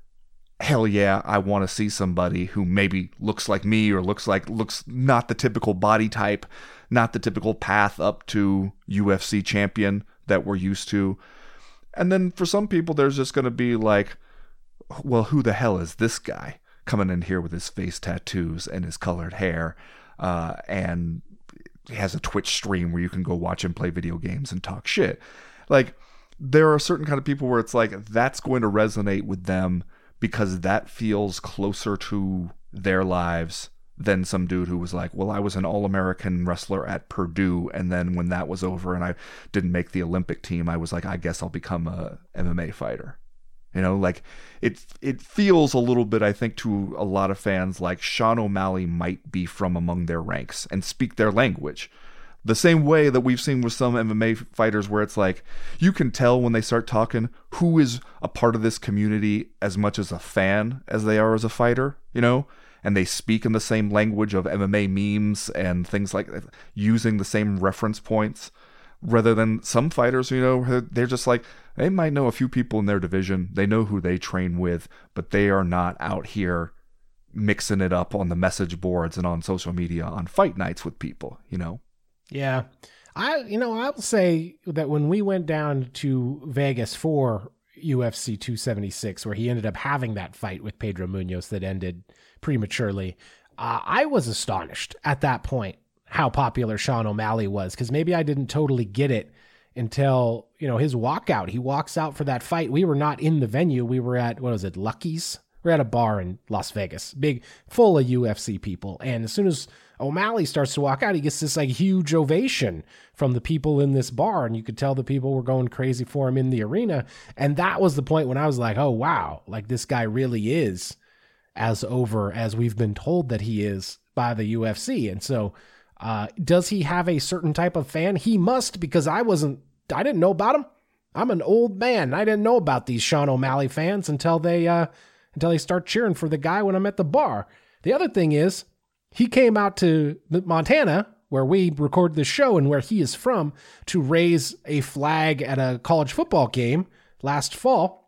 hell yeah, I want to see somebody who maybe looks like me or looks like, looks not the typical body type, not the typical path up to U F C champion that we're used to. And then for some people, there's just going to be like, well, who the hell is this guy coming in here with his face tattoos and his colored hair? Uh, and he has a Twitch stream where you can go watch him play video games and talk shit. Like, there are certain kind of people where it's like, that's going to resonate with them because that feels closer to their lives than some dude who was like, well, I was an all-American wrestler at Purdue, and then when that was over and I didn't make the Olympic team, I was like, I guess I'll become a M M A fighter. You know, like, it it feels a little bit, I think, to a lot of fans like Sean O'Malley might be from among their ranks and speak their language. The same way that we've seen with some M M A fighters where it's like, you can tell when they start talking who is a part of this community as much as a fan as they are as a fighter, you know? And they speak in the same language of M M A memes and things like that, using the same reference points, rather than some fighters, you know, they're just like, they might know a few people in their division, they know who they train with, but they are not out here mixing it up on the message boards and on social media on fight nights with people, you know? Yeah. I, you know, I'll say that when we went down to Vegas for U F C two seventy-six, where he ended up having that fight with Pedro Munoz that ended prematurely, uh, I was astonished at that point how popular Sean O'Malley was, because maybe I didn't totally get it until, you know, his walkout. He walks out for that fight. We were not in the venue. We were at, what was it, Lucky's? We're at a bar in Las Vegas, big, full of U F C people. And as soon as O'Malley starts to walk out, he gets this like huge ovation from the people in this bar. And you could tell the people were going crazy for him in the arena. And that was the point when I was like, oh, wow, like this guy really is as over as we've been told that he is by the U F C. And so uh, does he have a certain type of fan? He must, because I wasn't, I didn't know about him. I'm an old man. I didn't know about these Sean O'Malley fans until they, uh, until they start cheering for the guy when I'm at the bar. The other thing is, he came out to Montana, where we record the show and where he is from, to raise a flag at a college football game last fall.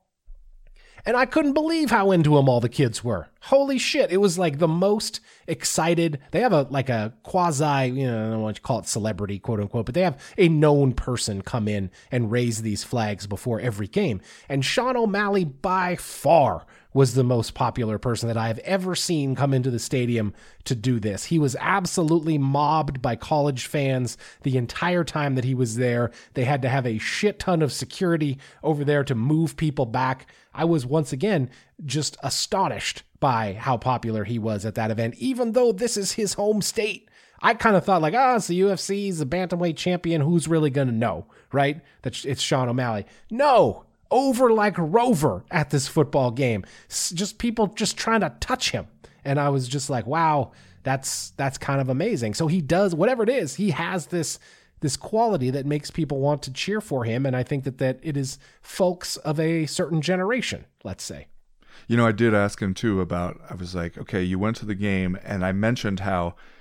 And I couldn't believe how into him all the kids were. Holy shit. It was like the most excited. They have a like a quasi, you know, I don't know what you call it, celebrity, quote unquote, but they have a known person come in and raise these flags before every game. And Sean O'Malley by far was the most popular person that I have ever seen come into the stadium to do this. He was absolutely mobbed by college fans the entire time that he was there. They had to have a shit ton of security over there to move people back. I was once again just astonished by how popular he was at that event, even though this is his home state. I kind of thought like, ah, oh, it's the U F C, he's a bantamweight champion. Who's really going to know, right? That it's Sean O'Malley. No, over like Rover at this football game. Just people just trying to touch him. And I was just like, wow, that's that's kind of amazing. So he does, whatever it is, he has this this quality that makes people want to cheer for him. And I think that, that it is folks of a certain generation, let's say. You know, I did ask him too about, I was like, okay, you went to the game, and I mentioned how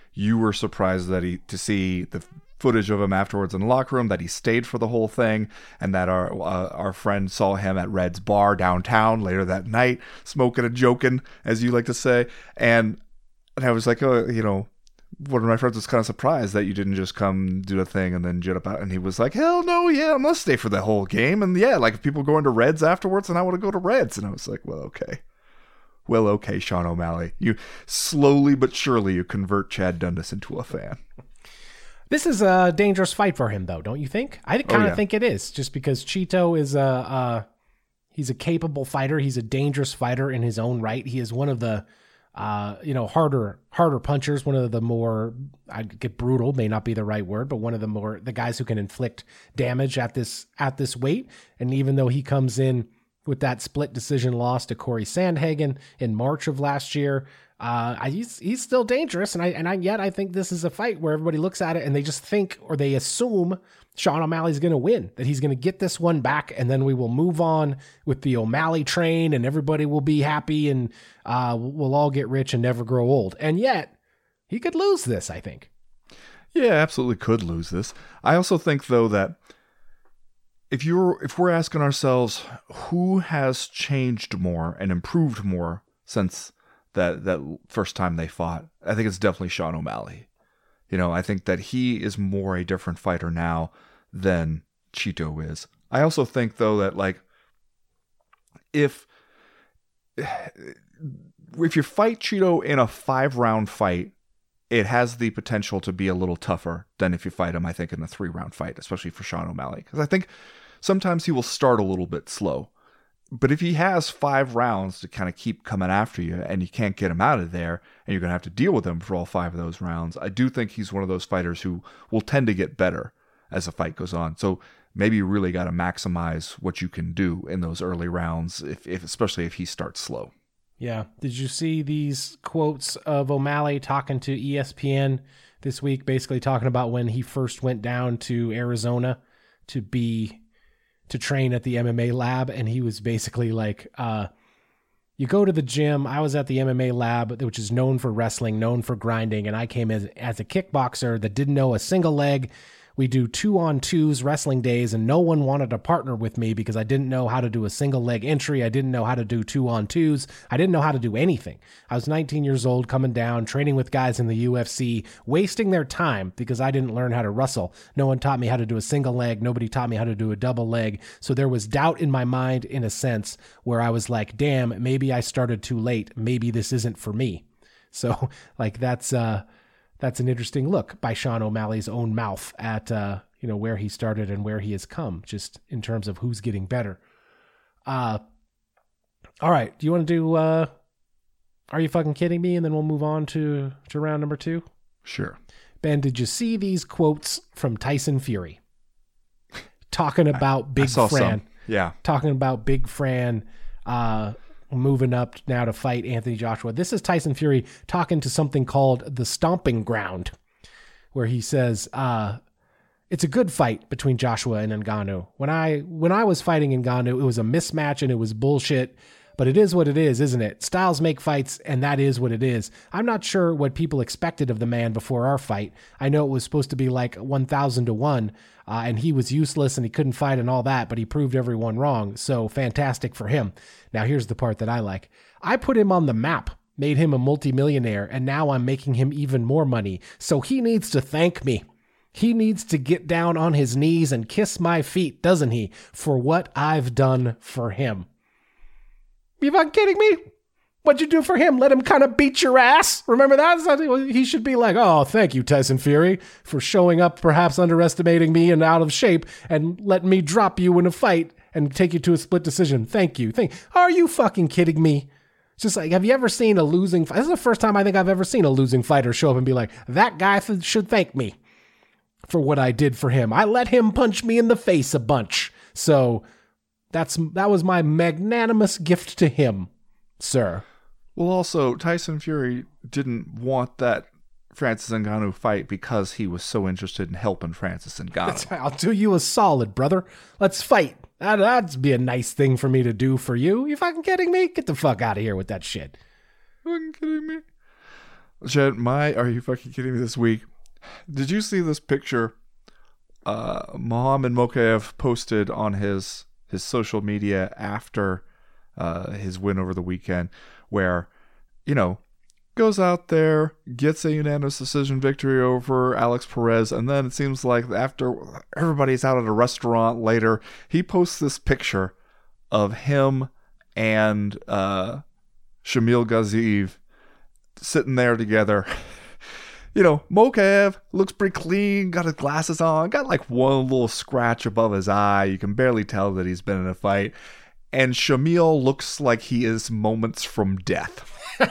you were surprised that he to see the footage of him afterwards in the locker room, that he stayed for the whole thing, and that our uh, our friend saw him at Red's bar downtown later that night, smoking and joking, as you like to say. And, and I was like, oh, you know, one of my friends was kind of surprised that you didn't just come do a thing and then jet up out. And he was like, hell no, yeah, I'm gonna stay for the whole game. And yeah, like if people go into Reds afterwards, and I want to go to Reds. And I was like, well, okay. Well, okay, Sean O'Malley. You slowly but surely you convert Chad Dundas into a fan. This is a dangerous fight for him, though, don't you think? I kind of oh, yeah. think it is, just because Chito is a uh, he's a capable fighter. He's a dangerous fighter in his own right. He is one of the uh, you know harder harder punchers. One of the more I'd get brutal may not be the right word, but one of the more the guys who can inflict damage at this at this weight. And even though he comes in with that split decision loss to Corey Sandhagen in March of last year. Uh, he's he's still dangerous, and I and I yet I think this is a fight where everybody looks at it and they just think or they assume Sean O'Malley's going to win, that he's going to get this one back, and then we will move on with the O'Malley train, and everybody will be happy, and uh, we'll all get rich and never grow old. And yet, he could lose this, I think. Yeah, absolutely could lose this. I also think though that if you're if we're asking ourselves who has changed more and improved more since that that first time they fought, I think it's definitely Sean O'Malley. You know, I think that he is more a different fighter now than Chito is. I also think though that like if if you fight Chito in a five round fight, it has the potential to be a little tougher than if you fight him, I think, in a three round fight, especially for Sean O'Malley. Because I think sometimes he will start a little bit slow. But if he has five rounds to kind of keep coming after you and you can't get him out of there and you're going to have to deal with him for all five of those rounds, I do think he's one of those fighters who will tend to get better as the fight goes on. So maybe you really got to maximize what you can do in those early rounds, if, if especially if he starts slow. Yeah. Did you see these quotes of O'Malley talking to E S P N this week, basically talking about when he first went down to Arizona to be... to train at the M M A lab, and he was basically like, uh, you go to the gym. I was at the M M A lab, which is known for wrestling, known for grinding, and I came as, as a kickboxer that didn't know a single leg. We do two-on-twos wrestling days, and no one wanted to partner with me because I didn't know how to do a single leg entry. I didn't know how to do two-on-twos. I didn't know how to do anything. I was nineteen years old, coming down, training with guys in the U F C, wasting their time because I didn't learn how to wrestle. No one taught me how to do a single leg. Nobody taught me how to do a double leg. So there was doubt in my mind, in a sense, where I was like, damn, maybe I started too late. Maybe this isn't for me. So, like, that's... uh That's an interesting look by Sean O'Malley's own mouth at, uh, you know, where he started and where he has come, just in terms of who's getting better. Uh, all right. Do you want to do, uh, Are You Fucking Kidding Me? And then we'll move on to, to round number two. Sure. Ben, did you see these quotes from Tyson Fury? Talking about Big I saw Fran. Some. Yeah. Talking about Big Fran, uh, moving up now to fight Anthony Joshua. This is Tyson Fury talking to something called The Stomping Ground, where he says, uh, it's a good fight between Joshua and Ngannou. When I when I was fighting Ngannou, it was a mismatch and it was bullshit, but it is what it is, isn't it? Styles make fights, and that is what it is. I'm not sure what people expected of the man before our fight. I know it was supposed to be like one thousand to one, uh, and he was useless and he couldn't fight and all that, but he proved everyone wrong, so fantastic for him. Now, here's the part that I like. I put him on the map, made him a multimillionaire, and now I'm making him even more money, so he needs to thank me. He needs to get down on his knees and kiss my feet, doesn't he, for what I've done for him. You fucking kidding me? What'd you do for him? Let him kind of beat your ass? Remember that? He should be like, oh, thank you, Tyson Fury, for showing up, perhaps underestimating me and out of shape, and letting me drop you in a fight and take you to a split decision. Thank you. Thank. Are you fucking kidding me? It's just like, have you ever seen a losing fight? This is the first time I think I've ever seen a losing fighter show up and be like, that guy th- should thank me for what I did for him. I let him punch me in the face a bunch. So that's that was my magnanimous gift to him, sir. Well, also, Tyson Fury didn't want that Francis Ngannou fight because he was so interested in helping Francis Ngannou. I'll do you a solid, brother. Let's fight. That, that'd be a nice thing for me to do for you. You fucking kidding me? Get the fuck out of here with that shit. Fucking kidding me? Chad, my, are you fucking kidding me this week? Did you see this picture uh, Mohamed Mokaev posted on his his social media after uh, his win over the weekend, where, you know, goes out there, gets a unanimous decision victory over Alex Perez, and then it seems like after everybody's out at a restaurant later, he posts this picture of him and uh, Shamil Gaziev sitting there together. You know, Mokaev looks pretty clean, got his glasses on, got like one little scratch above his eye. You can barely tell that he's been in a fight. And Shamil looks like he is moments from death.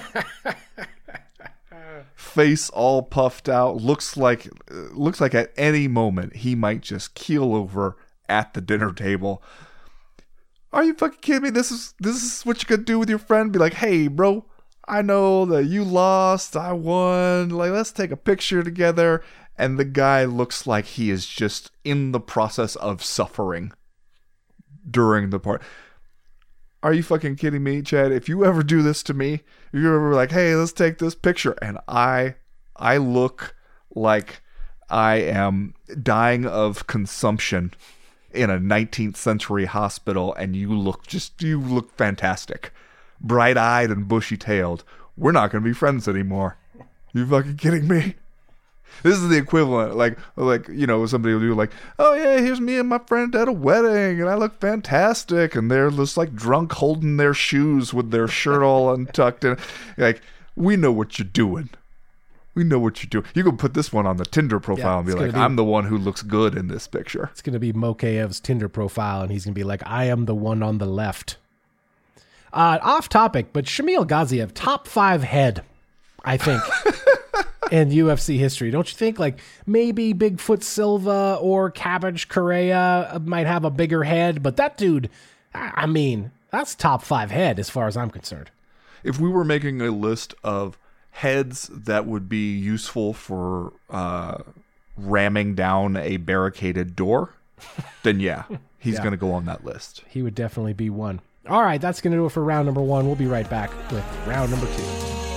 Face all puffed out, looks like looks like at any moment he might just keel over at the dinner table. Are you fucking kidding me? This is this is what you could do with your friend. Be like, hey, bro, I know that you lost, I won. Like, let's take a picture together. And the guy looks like he is just in the process of suffering during the part. Are you fucking kidding me, Chad? If you ever do this to me, if you're ever like, hey, let's take this picture, and I, I look like I am dying of consumption in a nineteenth century hospital, and you look just, you look fantastic. Bright-eyed and bushy-tailed. We're not going to be friends anymore. You fucking kidding me? This is the equivalent, like, like you know, somebody will do like, oh yeah, here's me and my friend at a wedding, and I look fantastic, and they're just like drunk holding their shoes with their shirt all untucked, and like, we know what you're doing. We know what you're doing. You can put this one on the Tinder profile yeah, and be like, be, I'm the one who looks good in this picture. It's going to be Mokaev's Tinder profile, and he's going to be like, I am the one on the left. Uh, off topic, but Shamil Gaziev, top five head, I think, in U F C history. Don't you think? Like, maybe Bigfoot Silva or Cabbage Correa might have a bigger head, but that dude, I mean, that's top five head as far as I'm concerned. If we were making a list of heads that would be useful for uh, ramming down a barricaded door, then yeah, he's yeah. going to go on that list. He would definitely be one. All right, that's going to do it for round number one. We'll be right back with round number two.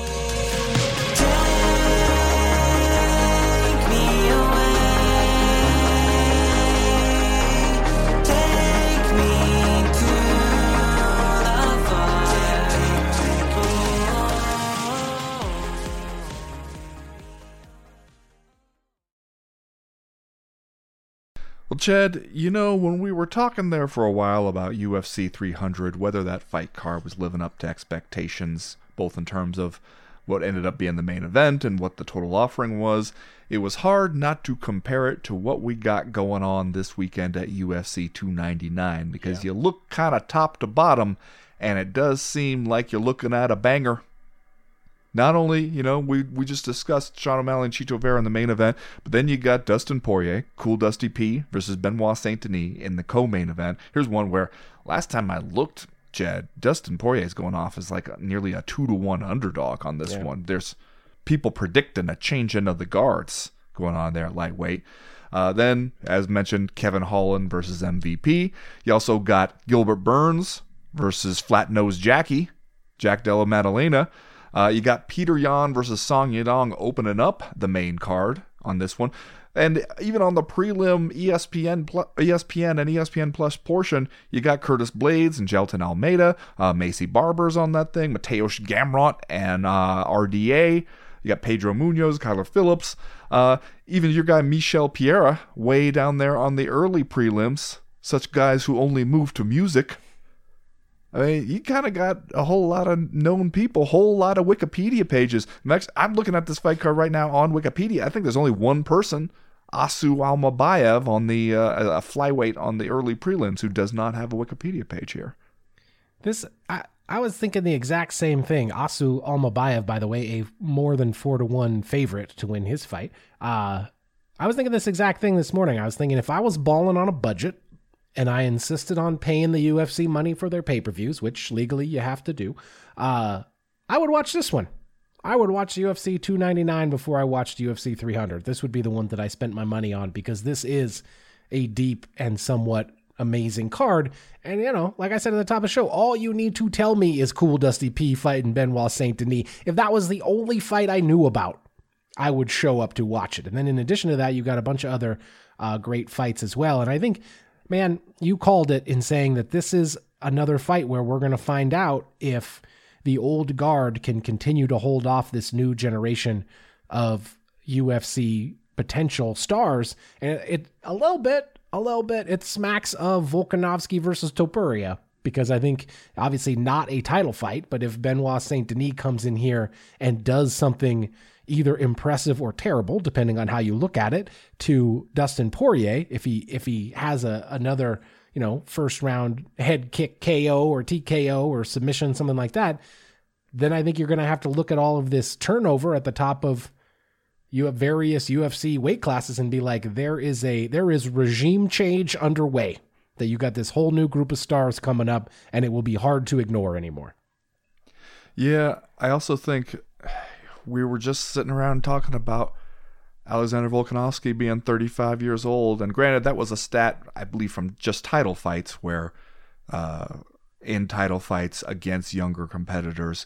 Well, Chad, you know, when we were talking there for a while about U F C three hundred, whether that fight card was living up to expectations, both in terms of what ended up being the main event and what the total offering was, it was hard not to compare it to what we got going on this weekend at U F C two ninety-nine, because yeah. you look kind of top to bottom, and it does seem like you're looking at a banger. Not only, you know, we, we just discussed Sean O'Malley and Chito Vera in the main event, but then you got Dustin Poirier, Cool Dusty P versus Benoit Saint-Denis in the co-main event. Here's one where last time I looked, Chad, Dustin Poirier is going off as like a, nearly a two to one underdog on this yeah. one. There's people predicting a changing of the guards going on there at lightweight. Uh, then, as mentioned, Kevin Holland versus M V P. You also got Gilbert Burns versus Flat-Nosed Jackie, Jack Della Maddalena. Uh, you got Peter Yan versus Song Yadong opening up the main card on this one. And even on the prelim E S P N, E S P N and E S P N Plus portion, you got Curtis Blades and Jelton Almeida, uh, Macy Barber's on that thing, Mateusz Gamrot and uh, R D A. You got Pedro Munoz, Kyler Phillips, uh, even your guy Michel Pereira way down there on the early prelims. Such guys who only move to music. I mean, you kind of got a whole lot of known people, whole lot of Wikipedia pages. Next, I'm looking at this fight card right now on Wikipedia. I think there's only one person, Asu Almabayev, on the uh, a flyweight on the early prelims, who does not have a Wikipedia page here. This, I, I was thinking the exact same thing. Asu Almabayev, by the way, a more than four to one favorite to win his fight. Uh, I was thinking this exact thing this morning. I was thinking if I was balling on a budget, and I insisted on paying the U F C money for their pay-per-views, which legally you have to do, uh, I would watch this one. I would watch U F C two ninety-nine before I watched U F C three hundred. This would be the one that I spent my money on, because this is a deep and somewhat amazing card. And, you know, like I said at the top of the show, all you need to tell me is Cool Dusty P fighting Benoit Saint Denis. If that was the only fight I knew about, I would show up to watch it. And then in addition to that, you got a bunch of other uh, great fights as well. And I think, man, you called it in saying that this is another fight where we're going to find out if the old guard can continue to hold off this new generation of U F C potential stars. And it a little bit, a little bit, it smacks of Volkanovski versus Topuria, because I think obviously not a title fight, but if Benoit Saint Denis comes in here and does something either impressive or terrible, depending on how you look at it, to Dustin Poirier, if he if he has a another, you know, first round head kick K O or T K O or submission, something like that, then I think you're going to have to look at all of this turnover at the top of you have various U F C weight classes and be like, there is a there is regime change underway, that you got this whole new group of stars coming up and it will be hard to ignore anymore. Yeah, I also think we were just sitting around talking about Alexander Volkanovski being thirty-five years old. And granted, that was a stat, I believe, from just title fights, where uh, in title fights against younger competitors,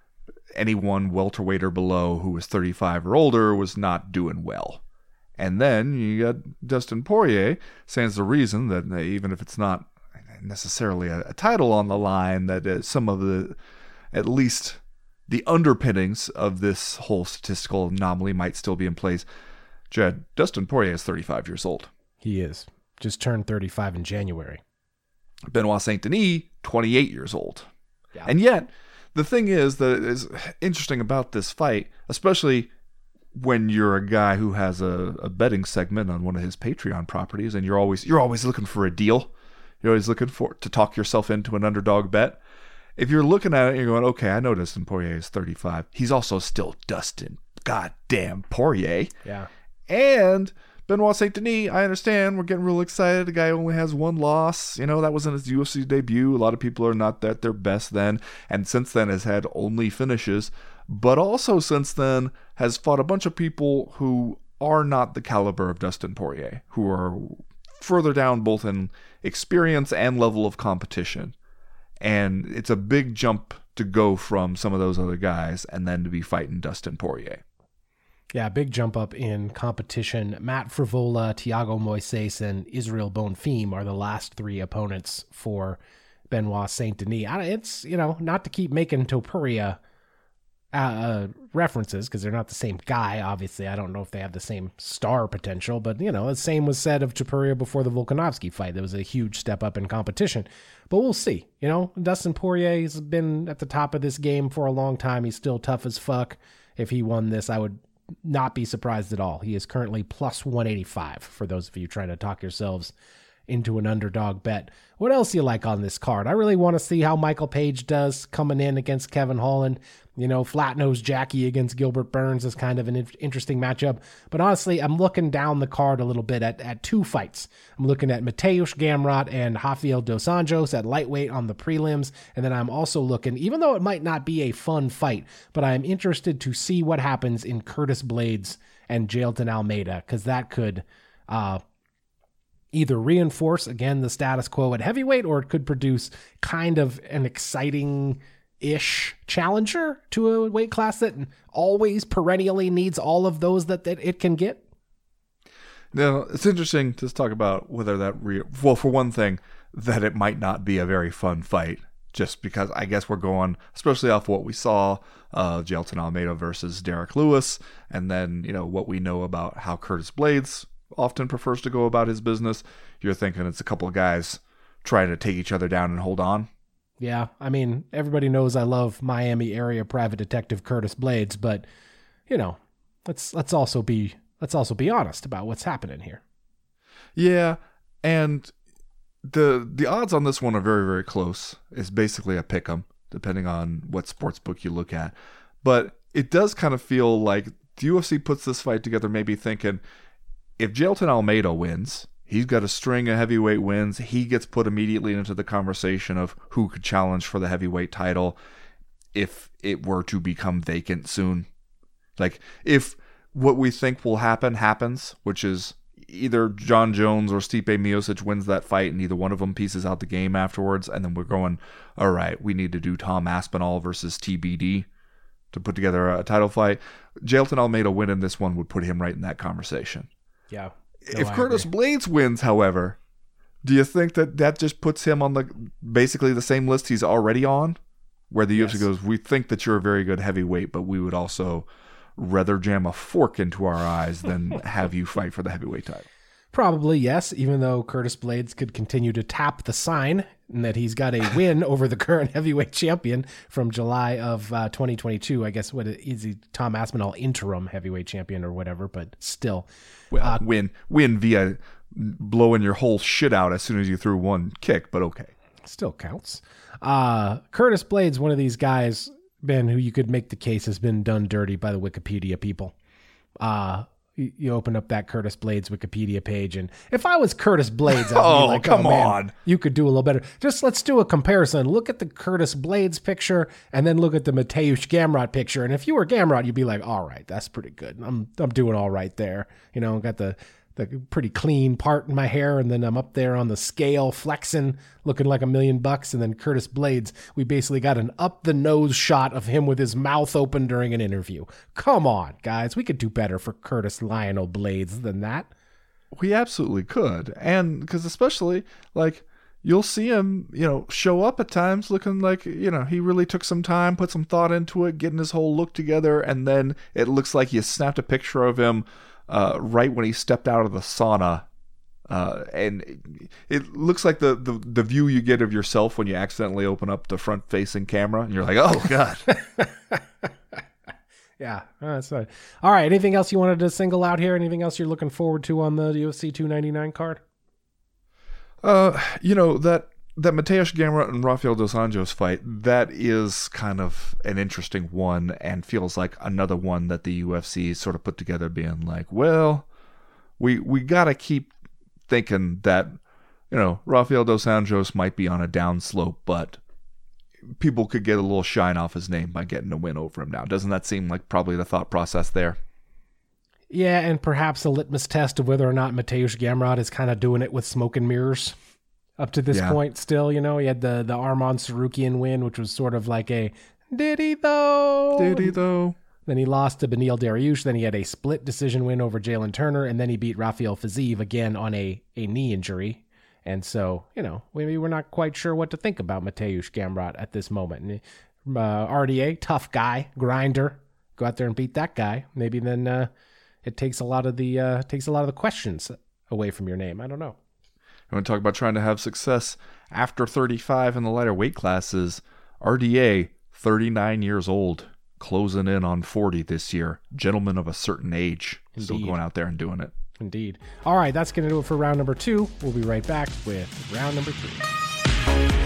anyone welterweight or below who was thirty-five or older was not doing well. And then you got Dustin Poirier, stands the reason that even if it's not necessarily a, a title on the line, that uh, some of the, at least the underpinnings of this whole statistical anomaly might still be in place. Jed, Dustin Poirier is thirty-five years old. He is. Just turned thirty-five in January. Benoit Saint Denis, twenty-eight years old. Yeah. And yet, the thing is that is interesting about this fight, especially when you're a guy who has a, a betting segment on one of his Patreon properties, and you're always you're always looking for a deal. You're always looking for to talk yourself into an underdog bet. If you're looking at it, you're going, okay, I know Dustin Poirier is thirty-five. He's also still Dustin goddamn Poirier. Yeah. And Benoit Saint Denis, I understand. We're getting real excited. The guy only has one loss. You know, that wasn't his U F C debut. A lot of people are not at their best then. And since then has had only finishes. But also since then has fought a bunch of people who are not the caliber of Dustin Poirier, who are further down both in experience and level of competition. And it's a big jump to go from some of those other guys and then to be fighting Dustin Poirier. Yeah, big jump up in competition. Matt Frivola, Thiago Moises, and Israel Bonfim are the last three opponents for Benoit Saint Denis. It's, you know, not to keep making Topuria uh, uh, references, because they're not the same guy, obviously. I don't know if they have the same star potential, but, you know, the same was said of Topuria before the Volkanovski fight. There was a huge step up in competition. But we'll see. You know, Dustin Poirier has been at the top of this game for a long time. He's still tough as fuck. If he won this, I would not be surprised at all. He is currently plus one eighty-five for those of you trying to talk yourselves into an underdog bet. What else do you like on this card? I really want to see how Michael Page does coming in against Kevin Holland. You know, flat-nosed Jackie against Gilbert Burns is kind of an interesting matchup. But honestly, I'm looking down the card a little bit at, at two fights. I'm looking at Mateusz Gamrot and Rafael Dos Anjos at lightweight on the prelims. And then I'm also looking, even though it might not be a fun fight, but I'm interested to see what happens in Curtis Blaydes and Jailton Almeida, because that could uh, either reinforce, again, the status quo at heavyweight, or it could produce kind of an exciting ish challenger to a weight class that always perennially needs all of those that, that it can get. Now, it's interesting to talk about whether that, re- well, for one thing, that it might not be a very fun fight, just because I guess we're going, especially off what we saw, uh, Jailton Almeida versus Derek Lewis, and then, you know, what we know about how Curtis Blaydes often prefers to go about his business. You're thinking it's a couple of guys trying to take each other down and hold on. Yeah, I mean, everybody knows I love Miami area private detective Curtis Blaydes, but you know, let's let's also be let's also be honest about what's happening here. Yeah, and the the odds on this one are very, very close. It's basically a pick 'em, depending on what sports book you look at. But it does kind of feel like the U F C puts this fight together maybe thinking, if Jailton Almeida wins, he's got a string of heavyweight wins. He gets put immediately into the conversation of who could challenge for the heavyweight title if it were to become vacant soon. Like, if what we think will happen happens, which is either John Jones or Stipe Miocic wins that fight and either one of them pieces out the game afterwards, and then we're going, all right, we need to do Tom Aspinall versus T B D to put together a title fight. Jailton Almeida winning this one would put him right in that conversation. Yeah. No, if I Curtis agree. Blades wins, however, do you think that that just puts him on the basically the same list he's already on? Where the yes. U F C goes, we think that you're a very good heavyweight, but we would also rather jam a fork into our eyes than have you fight for the heavyweight title. Probably, yes, even though Curtis Blades could continue to tap the sign and that he's got a win over the current heavyweight champion from July of uh, twenty twenty-two. I guess, what is he, Tom Aspinall, interim heavyweight champion or whatever, but still. Well, uh, win, win via blowing your whole shit out as soon as you threw one kick, but okay. Still counts. Uh, Curtis Blades, one of these guys, Ben, who you could make the case has been done dirty by the Wikipedia people. Uh, you, you open up that Curtis Blades Wikipedia page, and if I was Curtis Blades, I'd oh, be like, come oh, man, on. You could do a little better. Just let's do a comparison. Look at the Curtis Blades picture, and then look at the Mateusz Gamrot picture. And if you were Gamrot, you'd be like, all right, that's pretty good. I'm I'm doing all right there. You know, got the the pretty clean part in my hair, and then I'm up there on the scale flexing, looking like a million bucks. And then Curtis Blades, we basically got an up-the-nose shot of him with his mouth open during an interview. Come on, guys. We could do better for Curtis Lionel Blades than that. We absolutely could. And because especially, like, you'll see him, you know, show up at times looking like, you know, he really took some time, put some thought into it, getting his whole look together, and then it looks like you snapped a picture of him Uh, right when he stepped out of the sauna, uh, and it, it looks like the, the the view you get of yourself when you accidentally open up the front-facing camera, and you're like, "Oh God!" Yeah, that's right. All right. Anything else you wanted to single out here? Anything else you're looking forward to on the U F C two ninety-nine card? Uh, you know that. That Mateusz Gamrot and Rafael dos Anjos fight, that is kind of an interesting one and feels like another one that the U F C sort of put together being like, well, we we got to keep thinking that, you know, Rafael dos Anjos might be on a downslope, but people could get a little shine off his name by getting a win over him now. Doesn't that seem like probably the thought process there? Yeah, and perhaps a litmus test of whether or not Mateusz Gamrot is kind of doing it with smoke and mirrors. Up to this yeah. point still, you know, he had the, the Arman Sarukian win, which was sort of like a, did he though? Did he though? Then he lost to Beneil Dariush. Then he had a split decision win over Jalen Turner. And then he beat Rafael Fiziev again on a, a knee injury. And so, you know, maybe we're not quite sure what to think about Mateusz Gamrot at this moment. Uh, R D A, tough guy, grinder. Go out there and beat that guy. Maybe then uh, it takes a lot of the uh, takes a lot of the questions away from your name. I don't know. I want to talk about trying to have success after thirty-five in the lighter weight classes. R D A, thirty-nine years old, closing in on forty this year. Gentleman of a certain age, Indeed. Still going out there and doing it. Indeed. All right, that's going to do it for round number two. We'll be right back with round number three.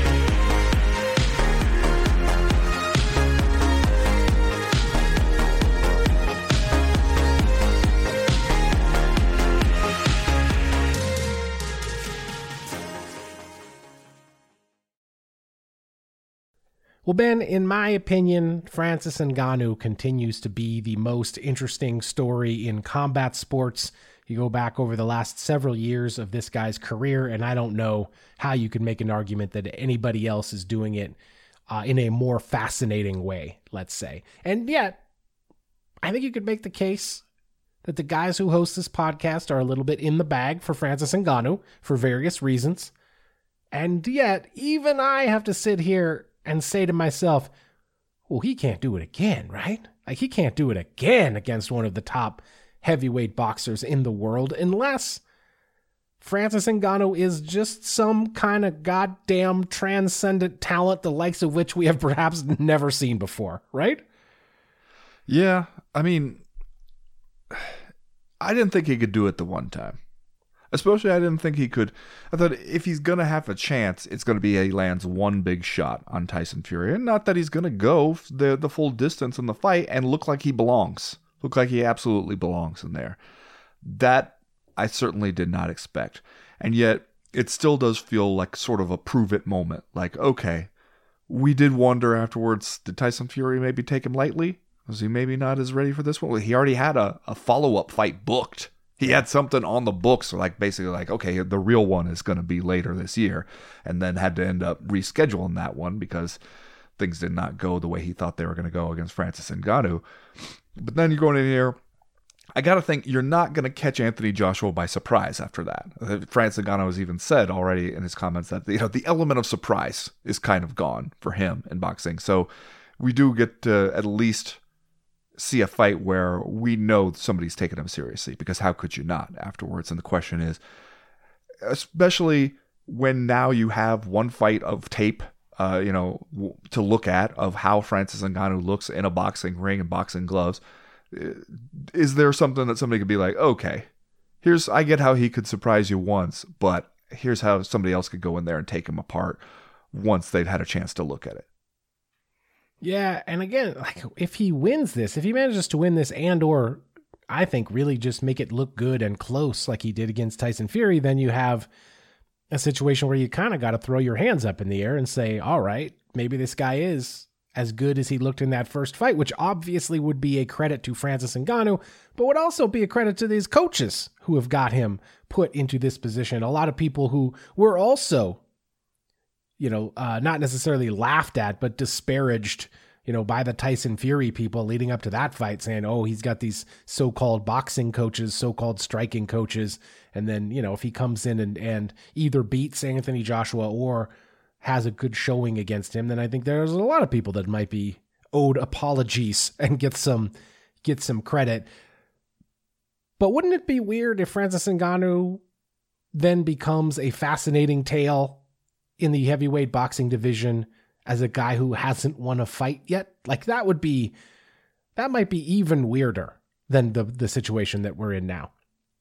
Well, Ben, in my opinion, Francis Ngannou continues to be the most interesting story in combat sports. You go back over the last several years of this guy's career, and I don't know how you could make an argument that anybody else is doing it uh, in a more fascinating way, let's say. And yet, I think you could make the case that the guys who host this podcast are a little bit in the bag for Francis Ngannou for various reasons. And yet, even I have to sit here and say to myself, well, he can't do it again, right? Like, he can't do it again against one of the top heavyweight boxers in the world unless Francis Ngannou is just some kind of goddamn transcendent talent, the likes of which we have perhaps never seen before, right? Yeah, I mean, I didn't think he could do it the one time. Especially, I didn't think he could. I thought if he's going to have a chance, it's going to be he lands one big shot on Tyson Fury. And not that he's going to go the, the full distance in the fight and look like he belongs. Look like he absolutely belongs in there. That I certainly did not expect. And yet, it still does feel like sort of a prove-it moment. Like, okay, we did wonder afterwards, did Tyson Fury maybe take him lightly? Was he maybe not as ready for this one? Well, he already had a, a follow-up fight booked He had something on the books, like basically like, okay, the real one is going to be later this year, and then had to end up rescheduling that one because things did not go the way he thought they were going to go against Francis Ngannou. But then you're going in here, I got to think you're not going to catch Anthony Joshua by surprise after that. Francis Ngannou has even said already in his comments that, you know, the element of surprise is kind of gone for him in boxing. So we do get to at least see a fight where we know somebody's taking him seriously, because how could you not afterwards? And the question is, especially when now you have one fight of tape, uh, you know, w- to look at of how Francis Ngannou looks in a boxing ring and boxing gloves. Is there something that somebody could be like, okay, here's, I get how he could surprise you once, but here's how somebody else could go in there and take him apart once they've had a chance to look at it. Yeah, and again, like if he wins this, if he manages to win this and or I think really just make it look good and close like he did against Tyson Fury, then you have a situation where you kind of got to throw your hands up in the air and say, all right, maybe this guy is as good as he looked in that first fight, which obviously would be a credit to Francis Ngannou, but would also be a credit to these coaches who have got him put into this position. A lot of people who were also, you know, uh, not necessarily laughed at, but disparaged, you know, by the Tyson Fury people leading up to that fight, saying, oh, he's got these so-called boxing coaches, so-called striking coaches. And then, you know, if he comes in and, and either beats Anthony Joshua or has a good showing against him, then I think there's a lot of people that might be owed apologies and get some, get some credit. But wouldn't it be weird if Francis Ngannou then becomes a fascinating tale in the heavyweight boxing division as a guy who hasn't won a fight yet? Like that would be, that might be even weirder than the, the situation that we're in now.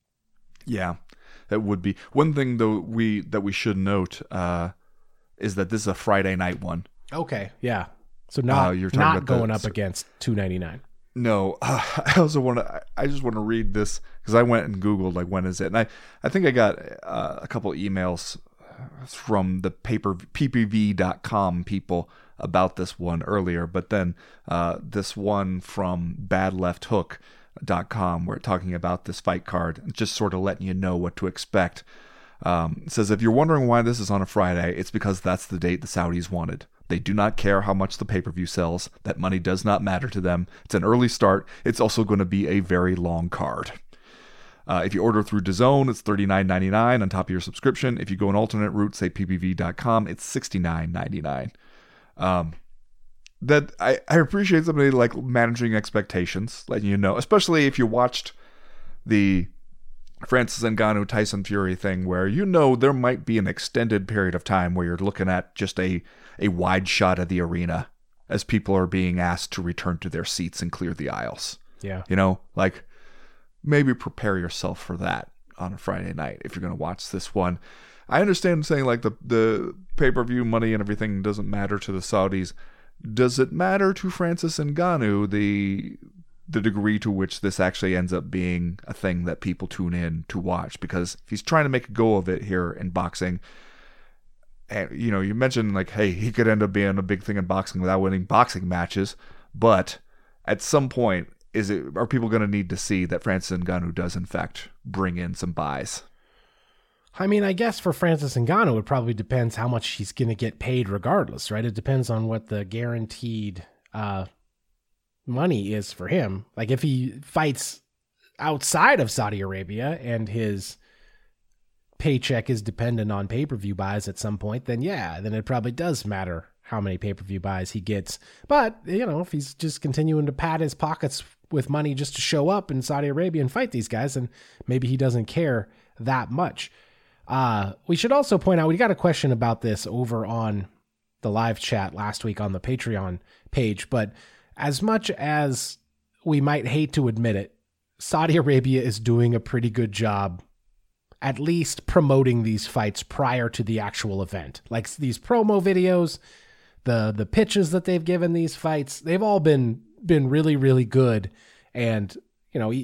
Yeah, that would be. One thing though we, that we should note, uh, is that this is a Friday night one. Okay. Yeah. So not, uh, you're talking not about going the, up against two ninety-nine. No, uh, I also want to, I just want to read this because I went and Googled like, when is it? And I, I think I got uh, a couple emails from the paper P P V dot com people about this one earlier, but then uh, this one from bad left hook dot com, we're talking about this fight card and just sort of letting you know what to expect. Um, it says, if you're wondering why this is on a Friday, it's because that's the date the Saudis wanted. They do not care how much the pay-per-view sells. That money does not matter to them. It's an early start. It's also going to be a very long card. Uh, if you order through DAZN, it's thirty-nine ninety-nine on top of your subscription. If you go an alternate route, say P P V dot com, it's sixty-nine ninety-nine. Um, that I, I appreciate somebody like managing expectations, letting you know, especially if you watched the Francis Ngannou Tyson Fury thing, where you know there might be an extended period of time where you're looking at just a, a wide shot of the arena as people are being asked to return to their seats and clear the aisles. Yeah. You know, like maybe prepare yourself for that on a Friday night if you're going to watch this one. I understand saying like the, the pay-per-view money and everything doesn't matter to the Saudis. Does it matter to Francis Ngannou the the degree to which this actually ends up being a thing that people tune in to watch? Because if he's trying to make a go of it here in boxing, and you know, you mentioned like, hey, he could end up being a big thing in boxing without winning boxing matches, but at some point, is it are people going to need to see that Francis Ngannou does in fact bring in some buys? I mean, I guess for Francis Ngannou, it probably depends how much he's going to get paid regardless, right? It depends on what the guaranteed uh, money is for him. Like if he fights outside of Saudi Arabia and his paycheck is dependent on pay-per-view buys at some point, then yeah, then it probably does matter how many pay-per-view buys he gets. But, you know, if he's just continuing to pad his pockets with money just to show up in Saudi Arabia and fight these guys, then maybe he doesn't care that much. Uh, we should also point out, we got a question about this over on the live chat last week on the Patreon page, but as much as we might hate to admit it, Saudi Arabia is doing a pretty good job at least promoting these fights prior to the actual event. Like these promo videos, the the pitches that they've given these fights, they've all been been really, really good. And, you know,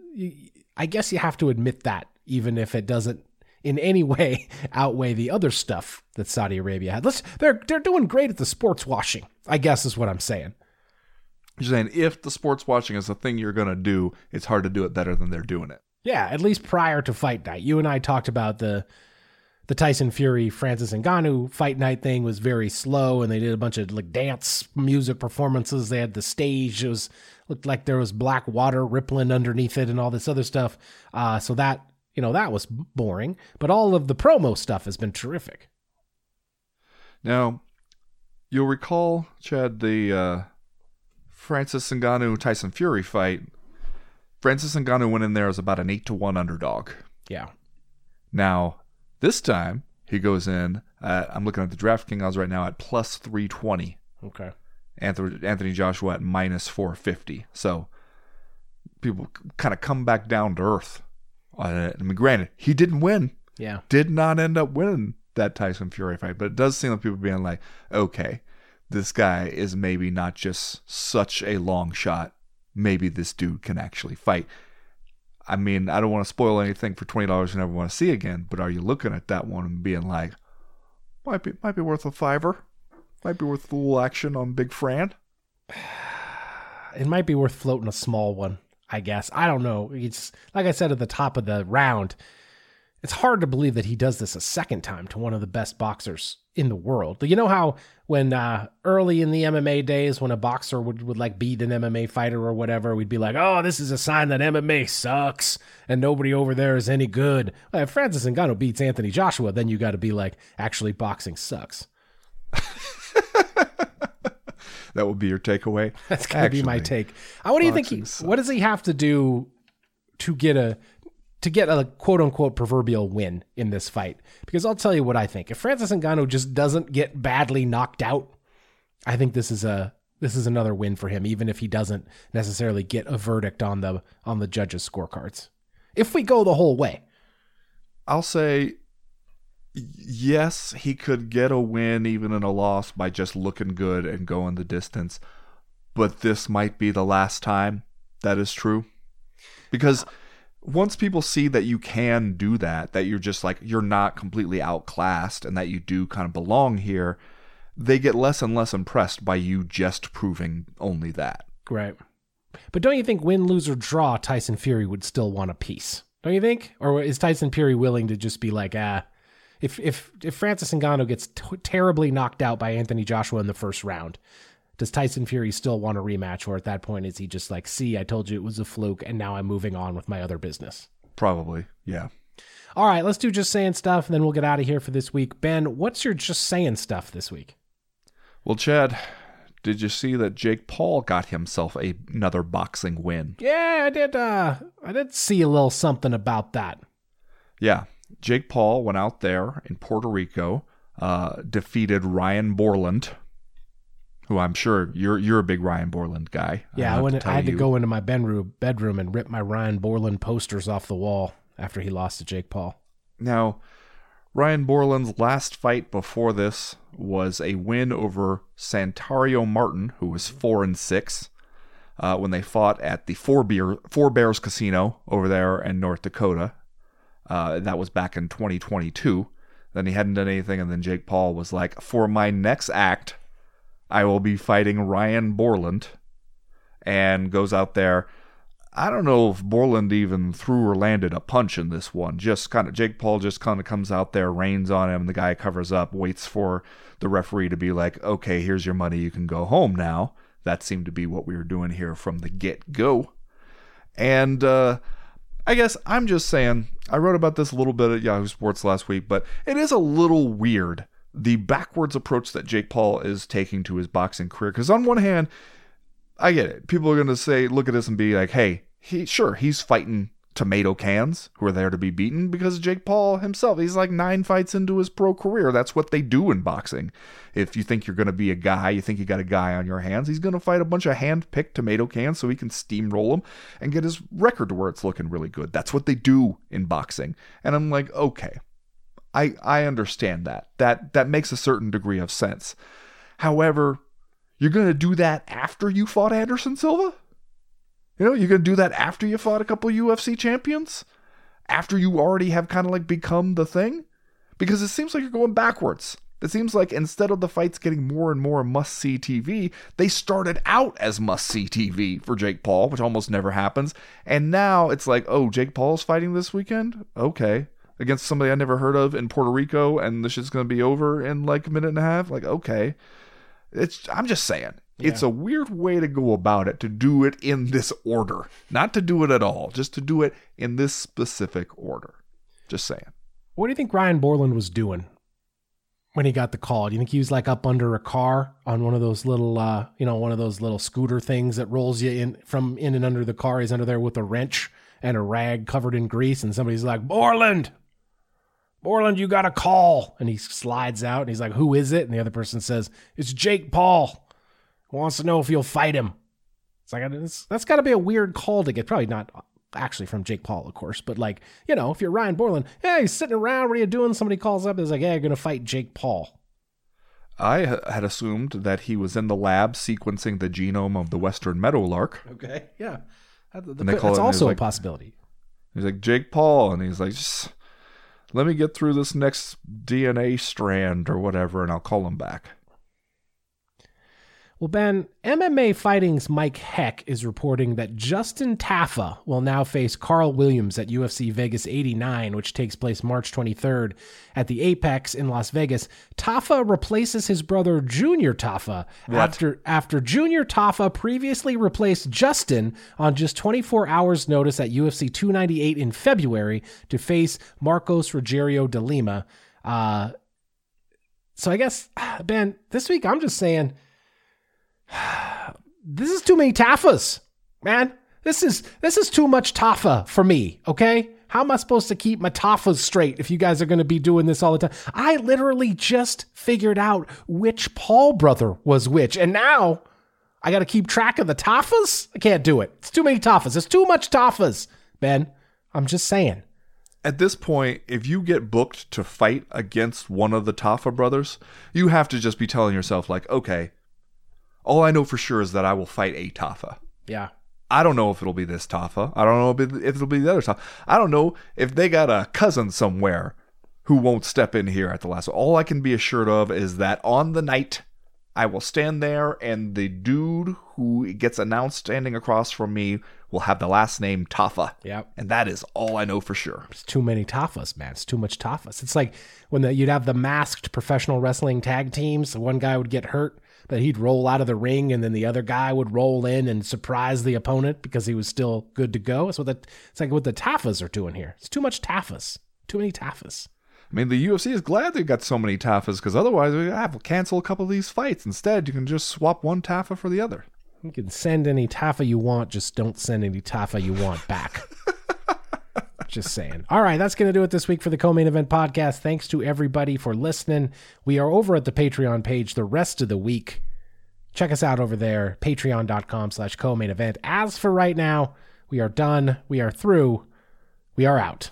I guess you have to admit that, even if it doesn't in any way outweigh the other stuff that Saudi Arabia had. Let's, they're they're doing great at the sports washing, I guess is what I'm saying. You're saying if the sports watching is a thing you're going to do, it's hard to do it better than they're doing it. Yeah, at least prior to fight night. You and I talked about the the Tyson Fury Francis Ngannou fight night thing was very slow, and they did a bunch of like dance music performances. They had the stage. It was looked like there was black water rippling underneath it and all this other stuff. Uh, so that, you know, that was boring. But all of the promo stuff has been terrific. Now, you'll recall, Chad, the uh, Francis Ngannou Tyson Fury fight. Francis Ngannou went in there as about an eight to one underdog. Yeah. Now, this time, he goes in, uh, I'm looking at the DraftKings odds right now, at plus three twenty. Okay. Anthony, Anthony Joshua at minus four fifty. So, people kind of come back down to earth. Uh, I mean, granted, he didn't win. Yeah. Did not end up winning that Tyson Fury fight. But it does seem like people being like, okay, this guy is maybe not just such a long shot. Maybe this dude can actually fight. I mean, I don't want to spoil anything for twenty dollars you never want to see again, but are you looking at that one and being like, might be might be worth a fiver? Might be worth a little action on Big Fran? It might be worth floating a small one, I guess. I don't know. It's like I said at the top of the round, it's hard to believe that he does this a second time to one of the best boxers in the world. You know how when uh, early in the M M A days, when a boxer would, would like beat an M M A fighter or whatever, we'd be like, oh, this is a sign that M M A sucks and nobody over there is any good. Well, if Francis Ngannou beats Anthony Joshua, then you got to be like, actually boxing sucks. That would be your takeaway? That's going to be my take. Uh, what do you think? He, what does he have to do to get a to get a quote-unquote proverbial win in this fight? Because I'll tell you what I think. If Francis Ngannou just doesn't get badly knocked out, I think this is a this is another win for him, even if he doesn't necessarily get a verdict on the on the judges' scorecards. If we go the whole way. I'll say yes, he could get a win even in a loss by just looking good and going the distance. But this might be the last time that is true. Because once people see that you can do that, that you're just like, you're not completely outclassed and that you do kind of belong here, they get less and less impressed by you just proving only that. Right. But don't you think win, lose, or draw, Tyson Fury would still want a piece? Don't you think? Or is Tyson Fury willing to just be like, ah, if if if Francis Ngannou gets t- terribly knocked out by Anthony Joshua in the first round, does Tyson Fury still want a rematch? Or at that point, is he just like, see, I told you it was a fluke, and now I'm moving on with my other business? Probably, yeah. All right, let's do Just Saying Stuff, and then we'll get out of here for this week. Ben, what's your Just Saying Stuff this week? Well, Chad, did you see that Jake Paul got himself a, another boxing win? Yeah, I did. Uh, I did see a little something about that. Yeah, Jake Paul went out there in Puerto Rico, uh, defeated Ryan Borland, who I'm sure you're you're a big Ryan Borland guy. Yeah, I, went, I had you. to go into my bedroom bedroom and rip my Ryan Borland posters off the wall after he lost to Jake Paul. Now, Ryan Borland's last fight before this was a win over Santario Martin, who was four and six, uh, when they fought at the Four, Beer, Four Bears Casino over there in North Dakota. Uh, that was back in twenty twenty-two. Then he hadn't done anything, and then Jake Paul was like, for my next act, I will be fighting Ryan Borland, and goes out there. I don't know if Borland even threw or landed a punch in this one. Just kind of, Jake Paul just kind of comes out there, rains on him. The guy covers up, waits for the referee to be like, okay, here's your money. You can go home now. That seemed to be what we were doing here from the get-go. And uh, I guess I'm just saying, I wrote about this a little bit at Yahoo Sports last week, but it is a little weird, the backwards approach that Jake Paul is taking to his boxing career. Because on one hand, I get it. People are going to say, look at this and be like, hey, he sure, he's fighting tomato cans who are there to be beaten, because Jake Paul himself, he's like nine fights into his pro career. That's what they do in boxing. If you think you're going to be a guy, you think you got a guy on your hands, he's going to fight a bunch of hand-picked tomato cans so he can steamroll them and get his record to where it's looking really good. That's what they do in boxing. And I'm like, okay, I I understand that. That that makes a certain degree of sense. However, you're going to do that after you fought Anderson Silva? You know, you're going to do that after you fought a couple U F C champions? After you already have kind of like become the thing? Because it seems like you're going backwards. It seems like instead of the fights getting more and more must-see T V, they started out as must-see T V for Jake Paul, which almost never happens. And now it's like, oh, Jake Paul's fighting this weekend? Okay. Against somebody I never heard of in Puerto Rico, and this shit's going to be over in like a minute and a half? Like, okay. It's. I'm just saying. Yeah. It's a weird way to go about it, to do it in this order. Not to do it at all, just to do it in this specific order. Just saying. What do you think Ryan Borland was doing when he got the call? Do you think he was like up under a car on one of those little, uh, you know, one of those little scooter things that rolls you in from in and under the car? He's under there with a wrench and a rag covered in grease, and somebody's like, Borland, Borland, you got a call. And he slides out and he's like, who is it? And the other person says, it's Jake Paul. Wants to know if you'll fight him. It's like, it's, that's got to be a weird call to get. Probably not actually from Jake Paul, of course, but like, you know, if you're Ryan Borland, hey, he's sitting around, what are you doing? Somebody calls up and is like, yeah, you're going to fight Jake Paul. I had assumed that he was in the lab sequencing the genome of the Western meadowlark. Okay, yeah. That, that, and they call that's it, also like, a possibility. He's like, Jake Paul, and he's like, just let me get through this next D N A strand or whatever, and I'll call him back. Well, Ben, M M A Fighting's Mike Heck is reporting that Justin Tafa will now face Carl Williams at U F C Vegas eighty-nine, which takes place March twenty-third at the Apex in Las Vegas. Tafa replaces his brother Junior Tafa What? after after Junior Tafa previously replaced Justin on just twenty-four hours notice at U F C two ninety-eight in February to face Marcos Rogerio de Lima. Uh, so I guess, Ben, this week I'm just saying, this is too many Tafas, man. This is this is too much Tafa for me, okay? How am I supposed to keep my Tafas straight if you guys are going to be doing this all the time? I literally just figured out which Paul brother was which, and now I got to keep track of the Tafas? I can't do it. It's too many Tafas. It's too much Tafas, Ben. I'm just saying. At this point, if you get booked to fight against one of the Tafa brothers, you have to just be telling yourself, like, okay, all I know for sure is that I will fight a Tafa. Yeah. I don't know if it'll be this Tafa. I don't know if it'll be the other Tafa. I don't know if they got a cousin somewhere who won't step in here at the last. All I can be assured of is that on the night, I will stand there and the dude who gets announced standing across from me will have the last name Tafa. Yep. And that is all I know for sure. It's too many Tafas, man. It's too much Tafas. It's like when the, you'd have the masked professional wrestling tag teams. One guy would get hurt, but he'd roll out of the ring, and then the other guy would roll in and surprise the opponent because he was still good to go. That's what the, it's like what the Tafas are doing here. It's too much Tafas. Too many Tafas. I mean, the U F C is glad they got so many Tafas, because otherwise we have to cancel a couple of these fights. Instead, you can just swap one Tafa for the other. You can send any Tafa you want, just don't send any Tafa you want back. Just saying. All right, that's going to do it this week for the Co-Main Event Podcast. Thanks to everybody for listening. We are over at the Patreon page the rest of the week. Check us out over there, patreon.com slash co-main event. As for right now, we are done. We are through. We are out.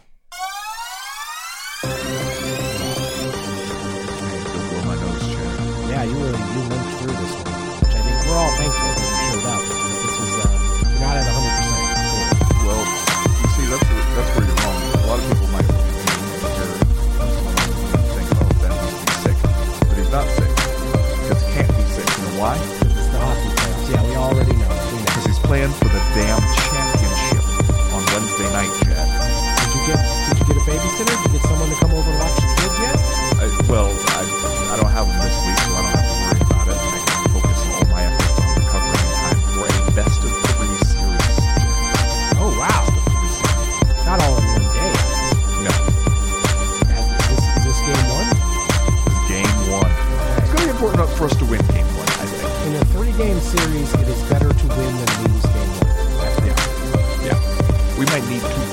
Yeah, you really you limped through this one, which I think we're all thankful that you showed up. This was, uh, you're not at one hundred percent. Well, you see, that's, that's where you're wrong. A lot of people might hear think, oh, Ben must be sick. But he's not sick. Because he can't be sick. You know why? It's the hockey playoffs. Yeah, we already know. Because he's playing for the damn championship on Wednesday night, Chad. Did you get Did you get a babysitter? Did you get someone to come over and watch the kids yet? I, well, I, I don't have them this week, so I don't have to worry about it. I can focus all my efforts on recovering in time for a best of three series. Oh, wow. Not all in one day. No. And this, is this game one? This is game one. It's going to be important for us to win game one, I think. In a three-game series, it is better to win than lose game one. Yeah. Yeah. We might need two